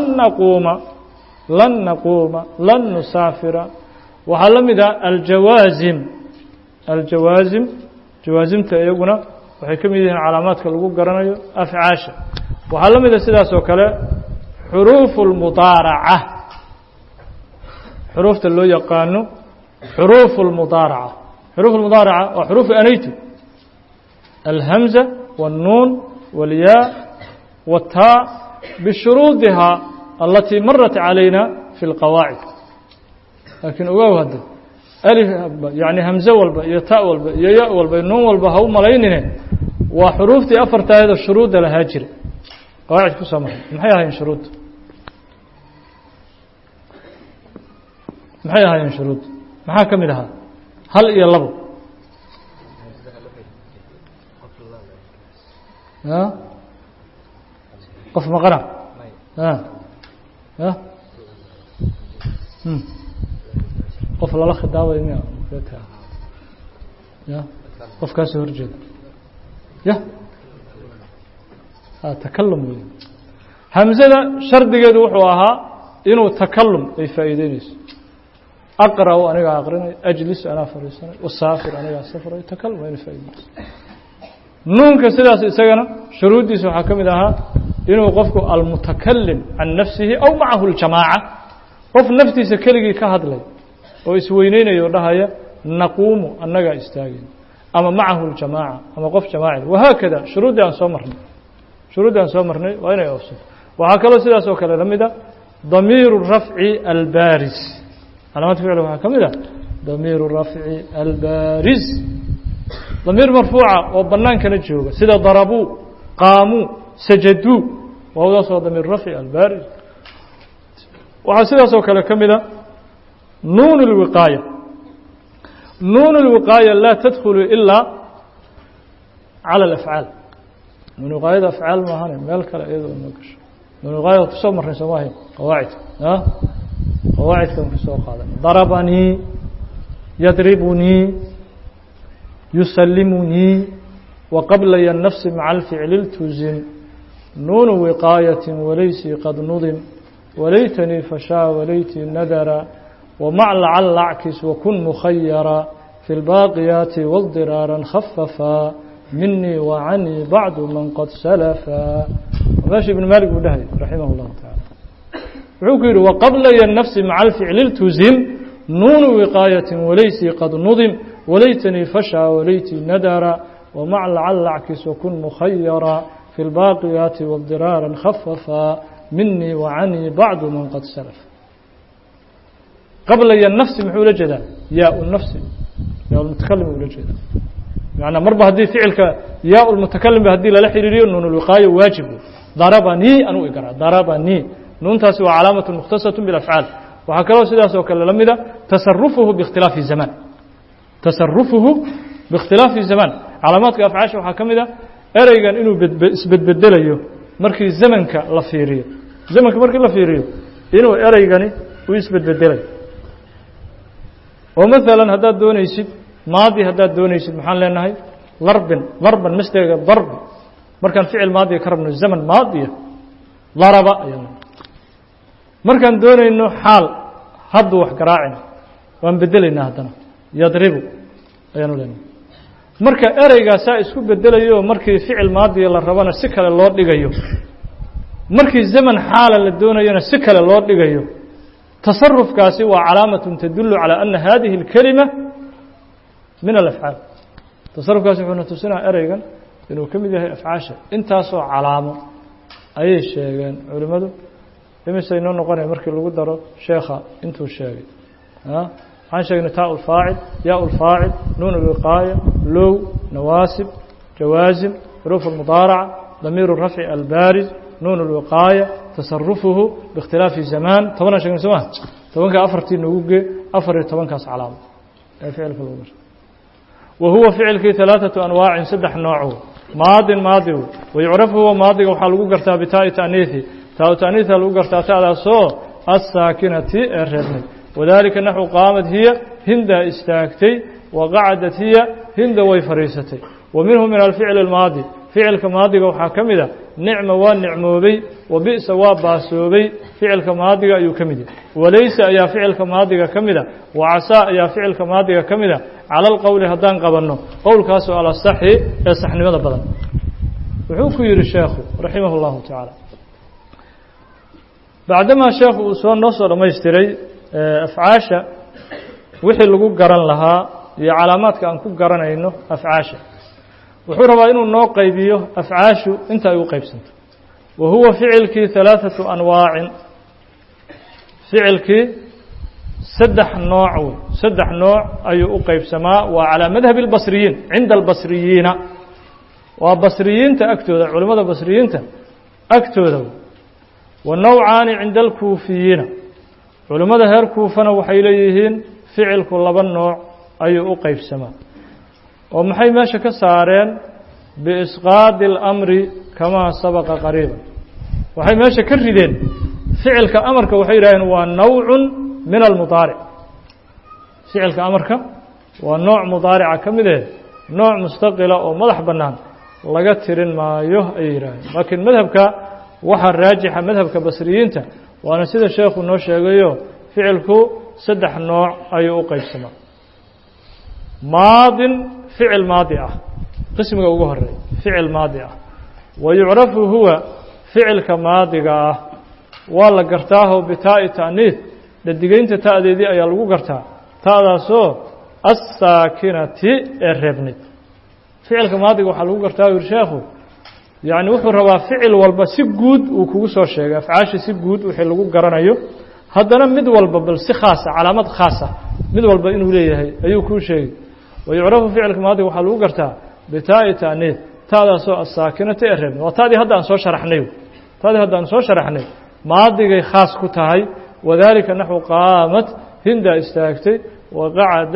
naquma lan nusafira waxa lamida al-jawazim jawazimta ayaguna waxay kamid yihiin calaamaadka lagu garanayo af'aasha waxa lamida sidaas oo kale حروف المضارعة حروف اللو يقانو حروف المضارعة وحروف أنيت الهمزة والنون والياء والتاء بشروطها التي مرت علينا في القواعد لكن أقوى هذا ألف يعني همزة والباء يتاء والباء ياء والباء نون والباء هم ملايين وحروف أفرت هذا الشروط الهاجر قواعد كسامة محيها هاي شروط maxay ahaayeen shuruud maxaa kamid ahaa hal iyo labo qof maqana qof lala khidaabay miya qof kaas horjeeda takallum hamzada shardigeedu wuxuu ahaa inuu takallum ay faa'iideynayso أقرأ أنا أقرأ أجلس أنا فريسنا وسافر أنا أسافر يتكلم وين فايدة نون كسلاس إسقنا شروط دي سحكم لها إنه وقفك المتكلم عن نفسه أو معه الجماعة وف نفسي سكلي كهذا لي ويسوينين يردها نقوم أنك استاجين أما معه الجماعة أما قف جماعي وهكذا شروط أن سمرني وين يوصل وهكذا سلاس وكلا لمدا ضمير الرفع البارز علامات فعلها كاملة ضمير الرفع البارز ضمير مرفوعة وبنان كانت جوجا سيدا ضربوا قاموا سجدوا وهو صار ضمير الرفع البارز وحسيدا سوكلا كاملة نون الوقاية نون الوقاية لا تدخل إلا على الأفعال نون الوقاية أفعال ما هنا مالك لا أيضا نقش نون الوقاية تصمر نسماها قواعد قواعد كم في السوق هذا ضربني يضربني يسلمني وقبل النفس مع الفعل التزم نون وقاية وليس قد نظم وليتني فشا وليتي ندر ومع لعل اعكس وكن مخيرا في الباقيات والضرارا خففا مني وعني بعد من قد سلفا ماشي ابن مالك بدهي رحمه الله تعالى عقل وقبل النفس مع الفعل التزم نون وقاية وليس قد نظم وليتني فشا وليتي ندر ومع لعل اعكس وكن مخيرا في الباقيات والضرارا خففا مني وعني بعد من قد سلف قبل النفس محول جدا ياء النفس ياء المتكلم ولا جدا يعني مربى هدي فعلك ياء المتكلم بهدي لا حريري نون الوقايه واجب ضربني انو اقرا ضربني نون تسوى علامه مختصه بالافعال وهكذا سداسو كلا لميدا تصرفه باختلاف الزمان تصرفه باختلاف الزمان علامات افعاش waxa kamida ereygan inuu isbedbedelayo markii zamanka la fiiriyo zamanka markii la fiiriyo inuu ereygani uu isbedbedelayo oo mesela hadaad doonaysid maadi hadaad doonaysid maxaan leenahay darban misliga darb markaan ficil maadi ka rabno zaman maadiya daraba ayana markaan doonayno xaal haddu wax garaacin waan bedelaynaa hadana yadribu ayanu leenahay marka ereygaas isku bedelayo markii ficil maadi la rabana si kale loo dhigayo markii zaman xaala la doonayana si kale loo dhigayo tasarrufkaasi waa calaamatu tadullu ala anna hadhihi alkalima min alaf'al tasarrufkaasi wuxuu tusinaa ereygan inuu kamid yahay afcaasha intaasoo calaamo ayay sheegeen culimadu imisay noo noqonay markii lagu daro sheekha intuu sheegay عن شيء تاء الفاعل ياء الفاعل نون الوقاية لو نواسب جوازم حروف المضارعة ضمير الرفع البارز نون الوقاية تصرفه باختلاف الزمان طبعا شيء نسمعه طبعا كأفرتي نوجه أفر طبعا كاس علامة فعل في الأمر وهو فعل في ثلاثة أنواع سبح نوعه ماض ويعرف هو ماضي وحلقه قرتا بتاء تأنيثي تاء تأنيث لو قرتا على صو الساكنة الربن وذلك نحو قامت هي هند استاكتي وقعدت هي هند ويفريستي ومنه من الفعل الماضي فعل كماضي وحاكمده نعم ونعموبي وبئس وباسوبي فعل كماضي يكمده وليس يا فعل كماضي كمده وعسى يا فعل كماضي كمده على القول هدان قبلنا قول كاسو على الصحيح صحنimada badan wuxuu ku yiri sheekhu rahimahullahu ta'ala بعدما شيخ soo noo soo dhameystiray afcaasha wixii lagu garan lahaa iyo calaamaadka aan ku garanayno afcaasha wuxuu rabaa inuu noo qaybiyo afcaashu inta ay u qaybsanto wa huwa ficilkii ثلاثة أنواع ficilkii saddex nooc ayuu u qaybsamaa waa calaa madhab الbasriyiin cinda الbasriyiina waa basriyiinta agtooda culimada basriyiinta agtooda ونوعان عند الكوفيين culimada heer kuufana waxay leeyihiin ficilku laba nooc ayuu u qaybsamaa oo maxay meesha ka saareen biisqaadi al-amri kama sabaqa qariiban waxay meesha ka rideen ficilka amarka waxay yiraahdeen waa nawcun min al-mudaaric ficilka amarka waa nooc mudaarica kamid ah nooc mustaqila oo madax banaan laga tirin maayo ay yiraahdeen laakiin madhabka waxa raajixa madhabka basriyiinta waana sida sheekhu noo sheegayo ficilku saddex nooc ayuu u qaybsamaa maadin ficil maadi ah qismiga ugu horeeya ficil maadi ah wayucrafu huwa ficilka maadiga ah waa la gartaaho bitaa'i ta'niid dhadigeynta ta'deedii ayaa lagu gartaa ta'daasoo as-saakinati ee reebnid ficilka maadiga waxaa lagu gartaa yiri sheekhu يعني wuxuu rabaa ficil walba si guud uu kugu soo sheegay afcaasha si guud wixii lagu garanayo haddana mid walba bal si khaas ah calaamad khaas ah mid walba inuu leeyahay ayuu ku sheegay wayucrafu ficilka maadiga waxa lagu gartaa bitaa'i ta'niid taadaasoo as-saakinati arab waa taadii hadda aan soo sharaxnay maadigay khaas ku tahay wadaalika naxu qaamat hinda istaagtay waqacadad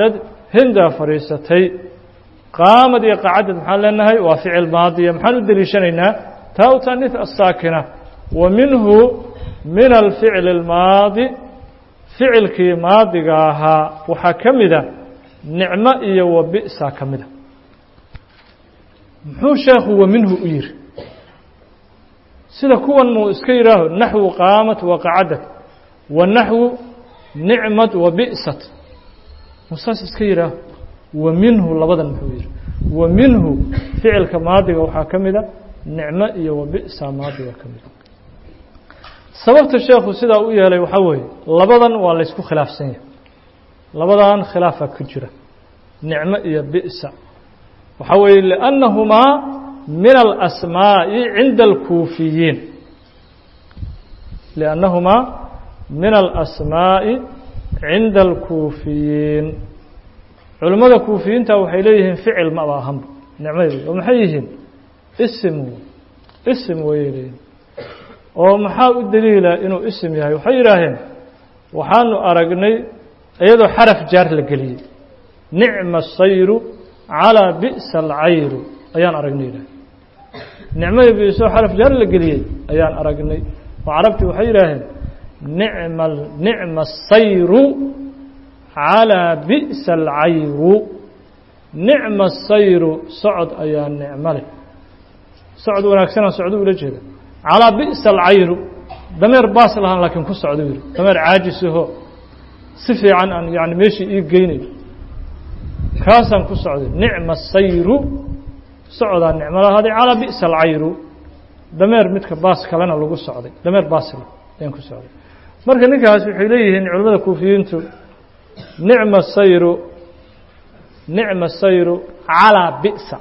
hindaa fariisatay qaamad iyo qacadad maxaan leenahay waa ficil maadiya maxaan u deliishanaynaa taa u taaniis asaakina wa minhu min alficli اlmaadi ficilkii maadiga ahaa waxaa ka mida nicmo iyo wa bi'sa ka mida muxuu sheekhu wa minhu u yidhi sida kuwan muu iska yidhaaho naxwu qaamat wa qacadad wa naxwu nicmad wa bi'sat musaas iska yidhaaho wa minhu labadan muxuu yidhi wa minhu ficilka maadiga waxaa ka mida nicmo iyo wa bi'sa maadiga ka mida sababta sheekhu sidaa u yeelay waxaa weeye labadan waa la ysku khilaafsan yahay labadan khilaafaa ku jira nicmo iyo bi'sa waxaa weeye liannahumaa min alasmaa'i cinda alkuufiyiin liannahumaa min alasmaa'i cinda alkuufiyiin culimmada kuufiyiinta waxay leeyihiin ficil maba ahanba nicmadii oo maxay yihiin isim wayay leeyihin oo maxaa u daliila inuu isim yahay waxay yidhaaheen waxaanu aragnay iyadoo xaraf jaar la geliyey nicma asayru calaa bi'sa alcayru ayaan aragnay yidhaaheen nicmada bi'soo xaraf jaar la geliyey ayaan aragnay oo carabtii waxay yidhaaheen nicma asayru calaa bi'sa alcayru nicma asayru socod ayaa nicmo leh socod wanaagsanaa socdo ula jeeda calaa bi'sa alcayru dameer baas lahaan laakiin ku socdo yidhi dameer caajisahoo si fiican aan yani meeshii ii geynayn kaasaan ku socday nicma asayru socdaa nicmo lahaaday calaa bi'sa alcayru dameer midka baas kalena lagu socday dameer baasle ayaan ku socday marka ninkaas waxay leeyihiin culimmada kuufiyiintu nicma sayru calaa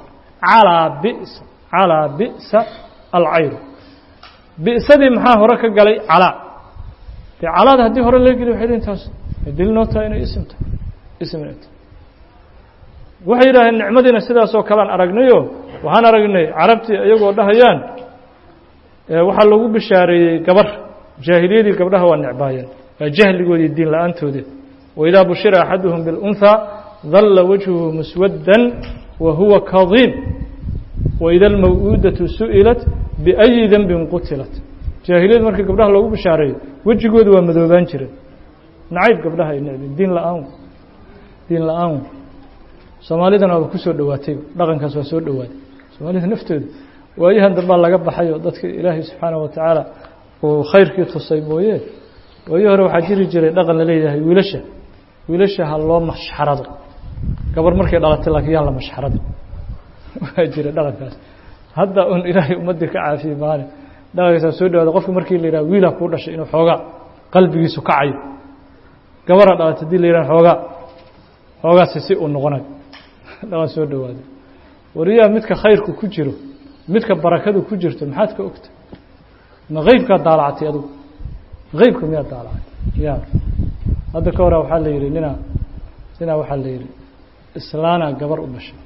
bi'sa alcayru bi'sadii maxaa hore ka galay calaa dee calaada haddii hore laga geliy waxay leeyihin taas daliil noo tahay inay isim tahay ism inay tahay waxay yidhaaheen nicmadiina sidaasoo kalean aragnayo waxaan aragnay carabtii iyagoo dhahayaan waxaa lagu bishaareeyey gabar jaahiliyadii gabdhaha waa necbaayeen waa jahligoodii diin la-aantoodii waidaa bushira axaduhum biاlunhaa dalla wajhuhu muswaddan wa huwa kadiim waida almaw'uudatu su'ilat biأyi denbin qutilat jaahiliyad markii gabdhaha loogu bishaareeyo wejigooda waa madoobaan jireen nacayb gabdhaha ay necbeen diin la-aan soomaalidana waaba ku soo dhowaatayba dhaqankaas waa soo dhowaaday soomaalida naftooda waayahan dambaa laga baxay oo dadka ilaahay subxaanaه wa tacaala uu khayrkii tusay mooye waayo hore waxaa jiri jiray dhaqan la leeyahay wiilasha ha loo mashxarado gabar markay dhalatay laakiin yaan la mashxarado waa jira dhaqankaas hadda un ilaahay ummaddii ka caafiyey maane dhaqankaasaa soo dhawaada qofka markii la yidhaha wiilaa kuu dhashay inuu xoogaa qalbigiisu kacayo gabaraa dhalatay hadii la yidhaha xoogaasi si uu noqonayo dhaqan soo dhowaaday wariyaha midka khayrku ku jiro midka barakadu ku jirto maxaad ka ogtay ma qeybkaad daalacatay adugu qeybka miyaad daalacatay ya hadda ka hora waxaa la yidhi ninaa waxaa la yidhi islaanaa gabar u dhashay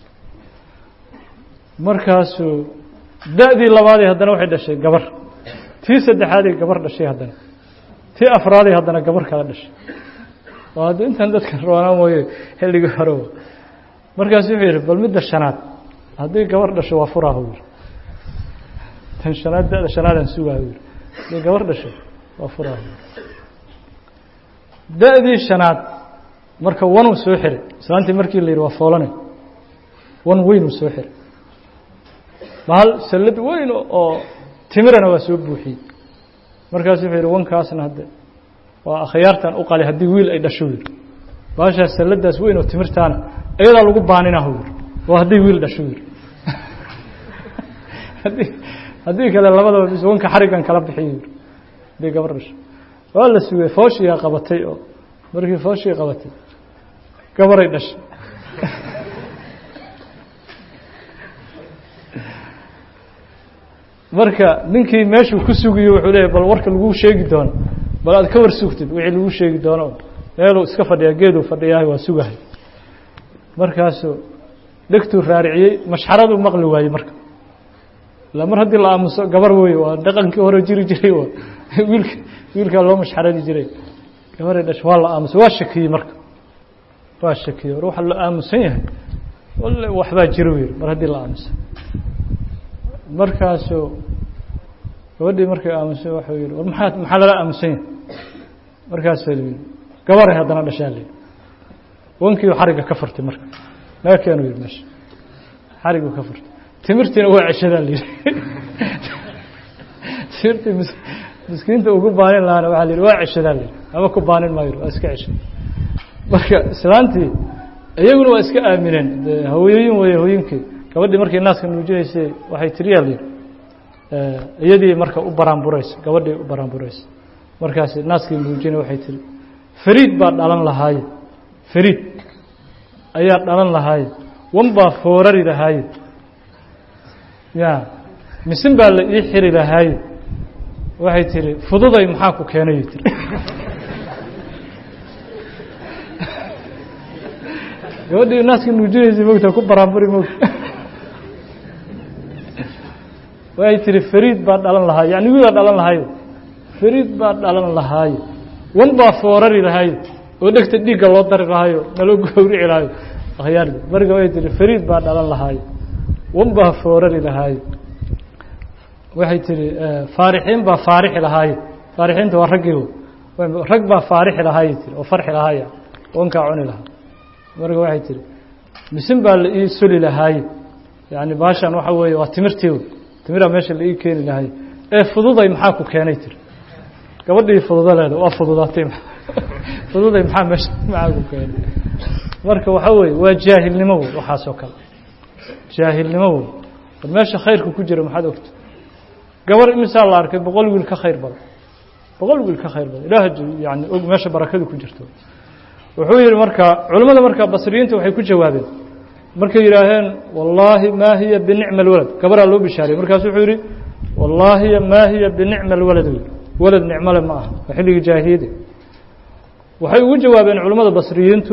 markaasuu da-dii labaadee haddana waxay dhashay gabar tii saddexaadee gabar dhashay haddana tii afraadee haddana gabar kala dhashay oo hadda intan dadka roonaan mooye xilligii hore markaasu wuxuu yidhi bal midda shanaad haddii gabar dhasho waa furaahu yidhi tan shanaad da-da shanaadaan sugaahu yidhi haddii gabar dhasho waa furaahu da-dii shanaad marka wanuu soo xiray islaantii markii la yidhi waa foolane wan weynuu soo xiray bahal sallad weyn oo timirana waa soo buuxiyey markaasu wuxuu yidhi wankaasna hadde waa akhyaartan u qali haddii wiil ay dhasho yidhi baashaas salladaas weyn oo timirtaana iyadaa lagu baaninahu yidhi waa haddii wiil dhasho yidhi haddii kale labadaba bis wanka xariggan kala bixiyo yidhi haddii gabar dhasho waa la sugay fooshiyaa qabatay oo markii fooshii qabatay gabaray dhashay marka ninkii meeshuu ku sugiyo wuxuu leeyahy bal warka laguu sheegi doono bal aad ka war sugtid wixii laguu sheegi doono meeluu iska fadhiyaa geeduu fadhiyahay waa sugahay markaasuu dhegtuu raariciyey mashxaraduu maqli waayey marka ila mar haddii la aamuso gabar wey waa dhaqankii hore jiri jiray wiilkaa loo mashxaradi jiray gabaray dhashay waa la aamusay waa shakiyey marka واشكي روح الله آمسيه ولا وحبا جروير مرهدي الله آمسه مركاسو ودي مركي آمسيه وحوير والمحل لا آمسيه مركاسو قبره هذا دشالي وانكي حرقه كفرتي مرك لا كانوا يرمش حرقه كفرت تمرتي هو عشدا لي سيرتي مسكينته ugu baanin laana waxa leeyahay waa cishada leh ama ku baanin ma yiro iska cisho marka islaantii iyaguna waa iska aamineen hooyooyinkii gabadhii markay naaska nuujinaysay waxay tiriyay iyadii marka u baraanburaysa gabadhii u baraanburaysa markaas naaskii nuujinay waxay tiri fariid baa dhalan lahaay fariid ayaa dhalan lahaay wanba foorari lahaay ya misin baa la ii xiri lahaay waxay tiri fududay maxaa ku keenay tiri gabadhii naaskii nuujinaysay moogta ku baraanburi moog waxay tiri fariid baa dhalan lahaay yani wiil dhalan lahaay fariid baa dhalan lahaay wanba foorari lahaay oo dhagta dhiigga loo dari lahayo naloo gowrici lahayo akhyaar marka way tiri fariid baa dhalan lahaay wanba foorari lahaay waxay tiri faarixiin baa faarixi lahaay faarixiinta waa raggiiba rag baa faarixi lahaay tiri oo farxi lahaay wanka cuni lahaa marka waxay tiri misin baa la ii suli lahaay yani baashan waxa weeye waa timirtii timira meesha la ii keeni lahaay fududay maxaa ku keenay tiri gabadhii fududaleeda waa fududaatay fududay maxaa meesha maxaa ku keenay marka waxa weeye waa jaahilnimo waxa soo kale jaahilnimo meesha khayrku ku jira maxaad ogtay gabar imisa la arkay 100 wiil ka khayr badan 100 wiil ka khayr badan ilaahay yani og meesha barakadu ku jirto wuxuu yiri marka culimada marka basriyiinta waxay ku jawaabeen markay yiraahdeen wallahi ma hiya bi ni'mal walad gabara loo bishaaray markaas wuxuu yiri wallahi ma hiya bi ni'mal walad walad ni'mal ma ah xilliga jaahiliyada waxay ugu jawaabeen culimada basriyiintu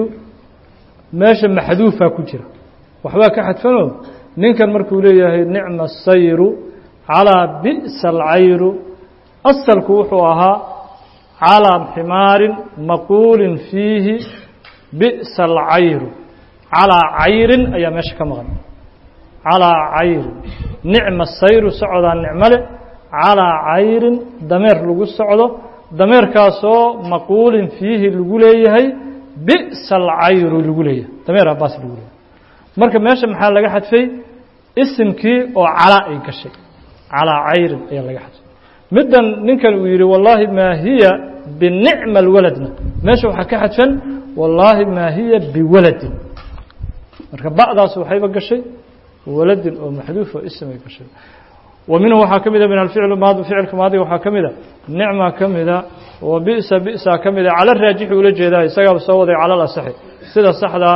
meesha maxduufa ku jira waxba ka xadfano ninkan markuu leeyahay ni'ma sayru على بئس العير أصلك وحوها على حمار مقول فيه بئس العير على عير أي مشك مغن على عير نعم السير سعود النعمة على عير دمير لغو السعود دمير كاسو مقول فيه لغوليه بئس العير لغوليه دمير عباس لغوليه مركب ماشي محل لغا حد فيه اسمكي أو علاء كشي على عير يا الله يحفظ مدن نكل ويري والله ما هي بالنعمة الولدنا ماشي وحكى حدفن والله ما هي بولد مركب بعض صحيح قشي ولد أو محذوف اسم قشي ومنه حكمه من الفعل الماضي فعل ماضي وحكمه نعمة كمذا وبئس بئس كمذا على الراجح ولا جدا يسقى صوت على الصحيح سيده صحدا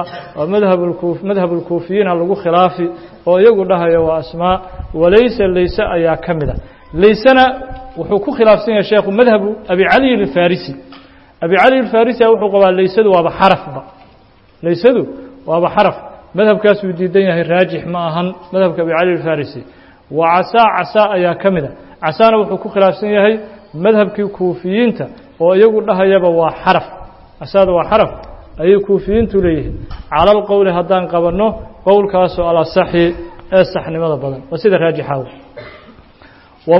مذهب الكوفيين على خلافي oo iyagu dhahayo waa asmaa walaysa ayaa kamida laysana wuxuu ku khilaafsan yahay sheekhu madhabu abi ali al-farisi wuxuu qabaa laysadu waa xarafba laysadu waa xaraf madhabkaas uu diidan yahay raajix ma ahan madhabka abi ali al-farisi wa asa ayaa kamida asana wuxuu ku khilaafsan yahay madhabkii kuufiyiinta oo iyagu dhahayaba waa xaraf asada waa xaraf ay kuufiyiintu leeyihiin ala alqowl hadan qabano qowlkaas oo ala saxi ee saxnimada badan waa sida raajixa wa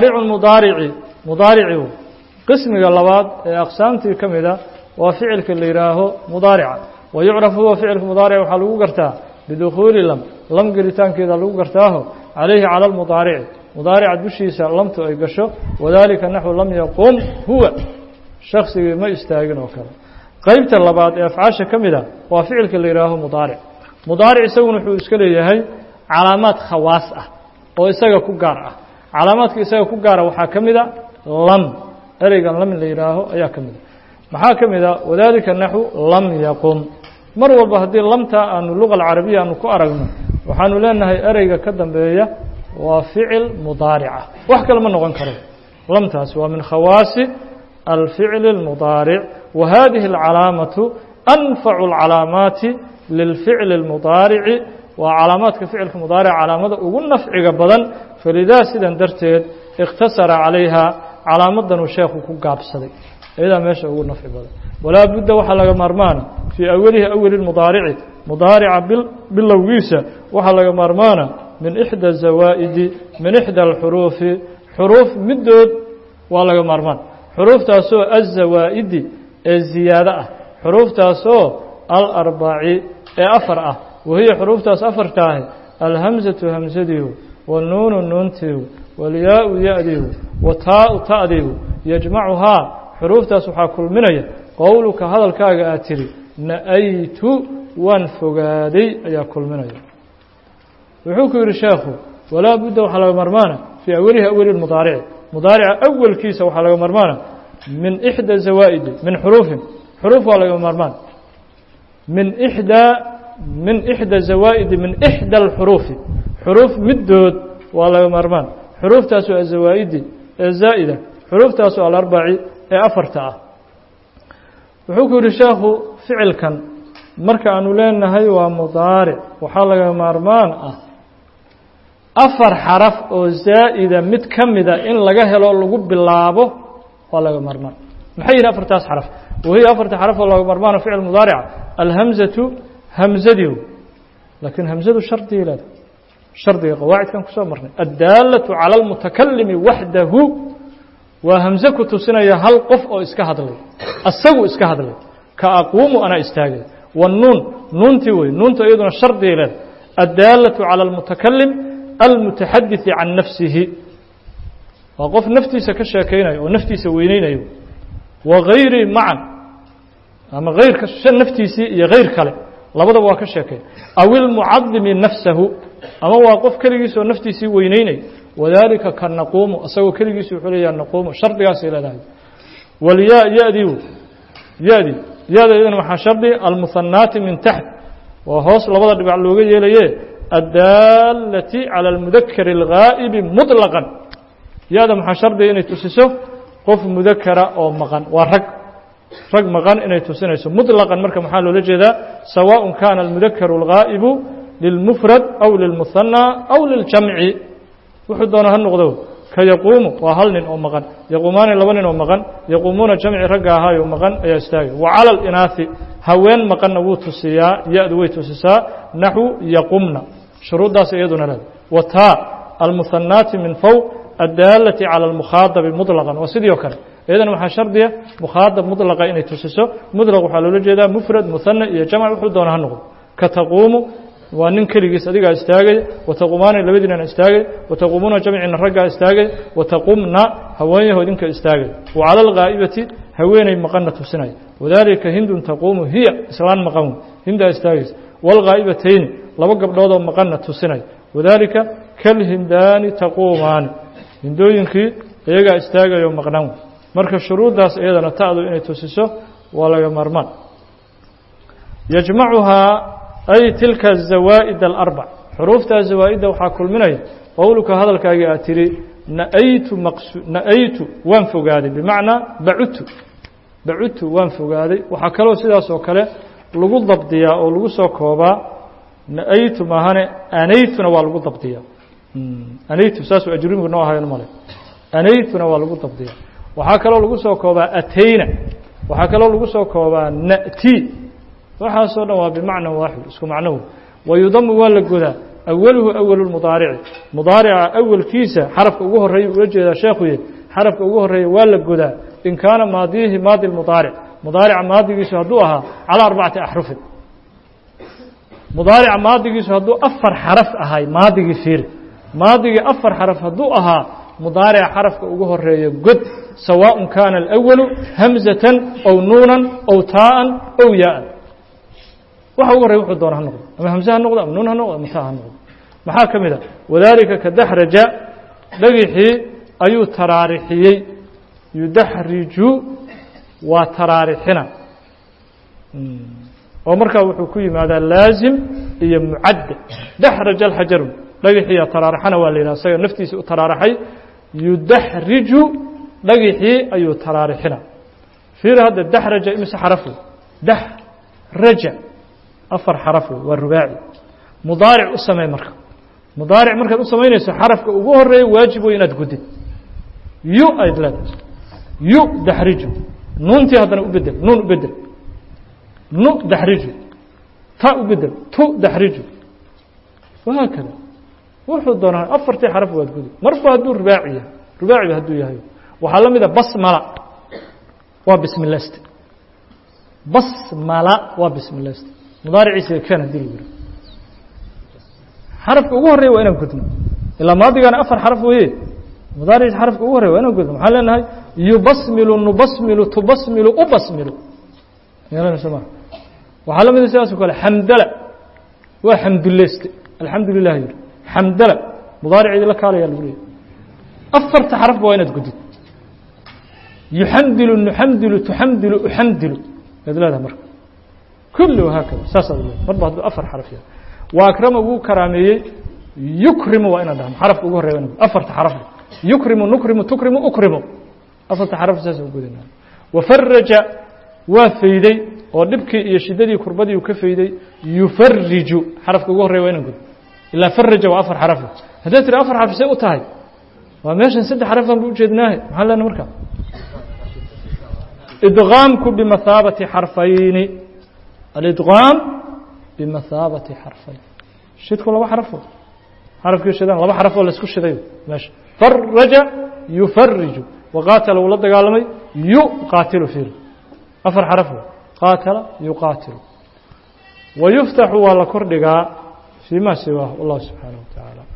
mudaari'u qismiga labaad ee aqsaamtii kamida waa ficilka la yiraaho mudaari'a wa yu'rafu huwa ficilka mudaari'a waxa lagu gartaa bidukhuli lam gelitaankeeda lagu gartaaho alayhi ala almudaari' mudaari'a dushiisa lamtu ay gasho wadaalika naxu lam yaqum huwa shakhsiga ma istaagin oo kale qaybta labaad ee afcaasha kamida waa ficilka la yiraaho mudaaric isaguna wuxuu iska leeyahay calaamad khawaas ah oo isaga ku gaar ah calaamaadka isaga ku gaar ah waxa kamida lam ereygan lam la yiraaho ayaa kamida maxaa kamida wadaalika naxu lam yaqum mar walba hadii lamta aanu luqada carabiga aanu ku aragno waxaanu leenahay ereyga ka dambeeya waa ficil mudaaric wax kale ma noqon karo lamtaas waa min khawaasi الفعل المضارع وهذه العلامة أنفع العلامات للفعل المضارع وعلامات كفعل المضارع علامة أقول نفع بدن فلذا سيدان درتين اقتصر عليها calaamadan uu sheekhu ku gaabsaday iyadaa meesha ugu nafci badan walaa budda waxaa laga maarmaana fii awalihi awali mudaarici mudaarica bilowgiisa waxaa laga maarmaana min ixda zawaa'idi min ixda alxuruufi xuruuf middood waa laga maarmaan xuruuftaasoo azawaa'idi ee ziyaado ah xuruuftaasoo alarbaci ee afar ah wahiya xuruuftaas afarta ahi alhamsatu hamsadiihu wanuunu nuuntiihu walyaau ya-diihu wataau ta'diihu yajmacuhaa xuruuftaas waxaa kulminaya qowluka hadalkaaga aad tiri na'aytu waan fogaaday ayaa kulminaya wuxuu ku yidhi sheekhu walaa budda waxaa laga marmaana fii awalihi awali mudaarici mudaarica awalkiisa waxaa laga marmaana min ixda zawaa'idi min xuruufin xuruuf waa laga marmaan min ixda zawaa'idi min ixda alxuruufi xuruuf middood waa laga marmaan xuruuftaasoo azawaa'idi ee zaa'ida xuruuftaasoo alarbaci ee afarta ah wuxuu ku yidhi sheekhu ficilkan marka aanu leenahay waa mudaaric waxaa laga maarmaan ah afar xaraf oo zaa'ida mid ka mida in laga helo lagu bilaabo waa laga maarmaan maxay yihin afartaas xaraf wahiya afarta xaraf oo laga maarmaano ficil mudaarica alhamzatu hamzadiihu laakiin hamzadu shardigay leedahay shardiga qawaacidkan kusoo marnay addaalatu cala almutakalimi waxdahu waa hamze ku tusinaya hal qof oo iska hadlay asagu iska hadlay ka aquumu anaa istaagay wanuun nuuntii wey nuunta iyaduna shardigay leedahay addaalatu cala almutakalim almutaxadiثi can nafsihi waa qof naftiisa ka sheekaynayo oo naftiisa weyneynayo wagayri macan ama ayrka naftiisii iyo hayr kale labadaba waa ka sheekay aw ilmucadimi nafsahu ama waa qof keligiis oo naftiisii weyneynayo wadalika ka naquumu isagoo keligiis wuxuu leeyaha naquumu shardigaasay leedahay walyaa yadiu yadi yada iyadana waxaa shardi almuhanaati min taxt waa hoos labada dhibac looga yeelaye addaalati calى اlmudakari اlgaa'ibi muطlaqا ya-da maxaa shardiga inay tusiso qof mudakara oo maqan waa rag maqan inay tusinayso muطlaqan marka maxaa loola jeedaa sawaaء kana almudakaru اlgaa'ibu lilmufrad aw lilmuhanى aw liljamci wuxuu doona ha noqdo ka yaquumu waa hal nin oo maqan yaquumaani laba nin oo maqan yaquumuuna jamci ragga ahaayo maqan ayaa istaagay wa calى اlinaaثi haween maqanna wuu tusiyaa ya-du way tusisaa naxwu yaqumna shuruuddaas iyaduna leeda wataa almuhanaati min fowq addaalati calى اlmukhaadabi muطlaqan waa sidii oo kale iyadana waxaa shardiya mukhaadab muطlaqa inay tusiso muطlaq waxaa loola jeedaa mufrad muhana iyo jamc wuxuu doona ha noqdo ka taquumu waa nin keligiis adigaa istaagay wataquumaani labadiinana istaagay wataquumuuna jamcina raggaa istaagay wataqumna haweenyahood inka istaagay wa calى اlgaa'ibati haweeney maqanna tusinaya wadalika hindun taquumu hiya islaan maqan hindaa istaagaysa wاlgaa'ibatayni laba gabdhoodoo maqanna tusinaya wadalika kalhindaani taquumaani hindooyinkii iyagaa istaagayo maqnaan marka shuruuddaas iyadana ta'du inay tusiso waa laga maarmaan yajmacuhaa ay tilka zawaa'id alarbac xuruuftaa zawaa'idda waxaa kulminaya qowluka hadalkaagii aad tihi na'aytu waan fogaaday bimacnaa bacudtu waan fogaaday waxaa kaloo sidaas oo kale lagu dabdiyaa oo lagu soo koobaa na'aytu maahane anaytuna waa lagu dabdiyaa anaytu saasuu ajrumigu noo ahayn male anaytuna waa lagu dabdiyaa waxaa kaloo lagu soo koobaa atayna waxaa kaloo lagu soo koobaa na'ti waxaasoo dhan waa bimacna waaxid isku macnohu wayudamu waa la godaa awaluhu awalu mudaarici mudaarica awalkiisa xarafka ugu horeeya ula jeedaa sheekhuye xarafka ugu horeeya waa la godaa in kaana maadiyihi maadi mudaaric mudaarica maadigiisu hadduu ahaa calaa arbacati axrufin mudaarica maadigiisu hadduu afar xaraf ahay maadigii fiiri maadigii afar xaraf hadduu ahaa mudaarica xarafka ugu horeeya god sawaaء kaana alawalu hamzatan aw nuunan aw taa'an aw yaa'an waxa ugu horreya wuxuu doona ha noqdo ama hamse ha noqdo ama nuun ha noqdo ama taa ha noqdo maxaa ka mid a wadalika ka daxraja dhagixii ayuu taraarixiyey yudaxriju waa taraarixina oo markaa wuxuu ku yimaadaa laazim iyo mucadda daxraja alxajaru dhagixii taraarixana waa la yidhaha isaga naftiisa u taraaraxay yudaxriju dhagixii ayuu taraarixina fiir hadda daxraja imise xaraf daxraja afar xaraf waa rubaaci mudaaric u samey marka mudaaric markaad u samaynayso xarafka ugu horeeya waajib wey inaad gudid يو أيدلات يو دحرجه نون تي هذا أبدل نون أبدل نو دحرجه تاء أبدل تو دحرجه وهكذا وحد دونه أفرتي حرف وادقدي مرفوع هدو رباعية رباعي هدو يهي وحلم إذا بسملة وبسم الله است بسملة وبسم الله است مضارع عيسى كان هدي الورا حرف أوهري وين قدنا إلا ماضي كان أفر حرف وإيه مضارع حرف أوهري وين قدنا حلنا يبسمل نبسمل تبسمل أبسمل يلا نسمع وحلم إذا سأسوك الحمد لله وحمد الله است الحمد لله يرى حمد لله مضارع إذا لك على يالوري أفرت حرف وين تقدد يحمدل نحمدل تحمدل أحمدل هذا لا مر كله هكذا ساسا مربع أفر حرف يعني. وأكرم أبو كرامي يكرم وين دهم حرف أبو هري أفرت حرف يكرم نكرم تكرم أكرم أفرت حرف ساسا وجودنا وفرج وفيدي ونبكي يشددي كربدي وكفيدي يفرج حرف أبو هري وين قد إلا فرج وأفر حرفه هذا ترى أفر حرف سيء وتاي وماشي نسد حرفا بوجدناه محلنا مركب إدغامكم بمثابة حرفين الإدغام بمثابة حرفين شيت كل ما حرفه حرف كل شيء لا حرفه ولا سكوش شيء ماشي فرج يفرج وقاتل ولد قالمي يقاتل فيه أفر حرفه قاتل يقاتل ويفتح ولا كردقا فيما سواه الله سبحانه وتعالى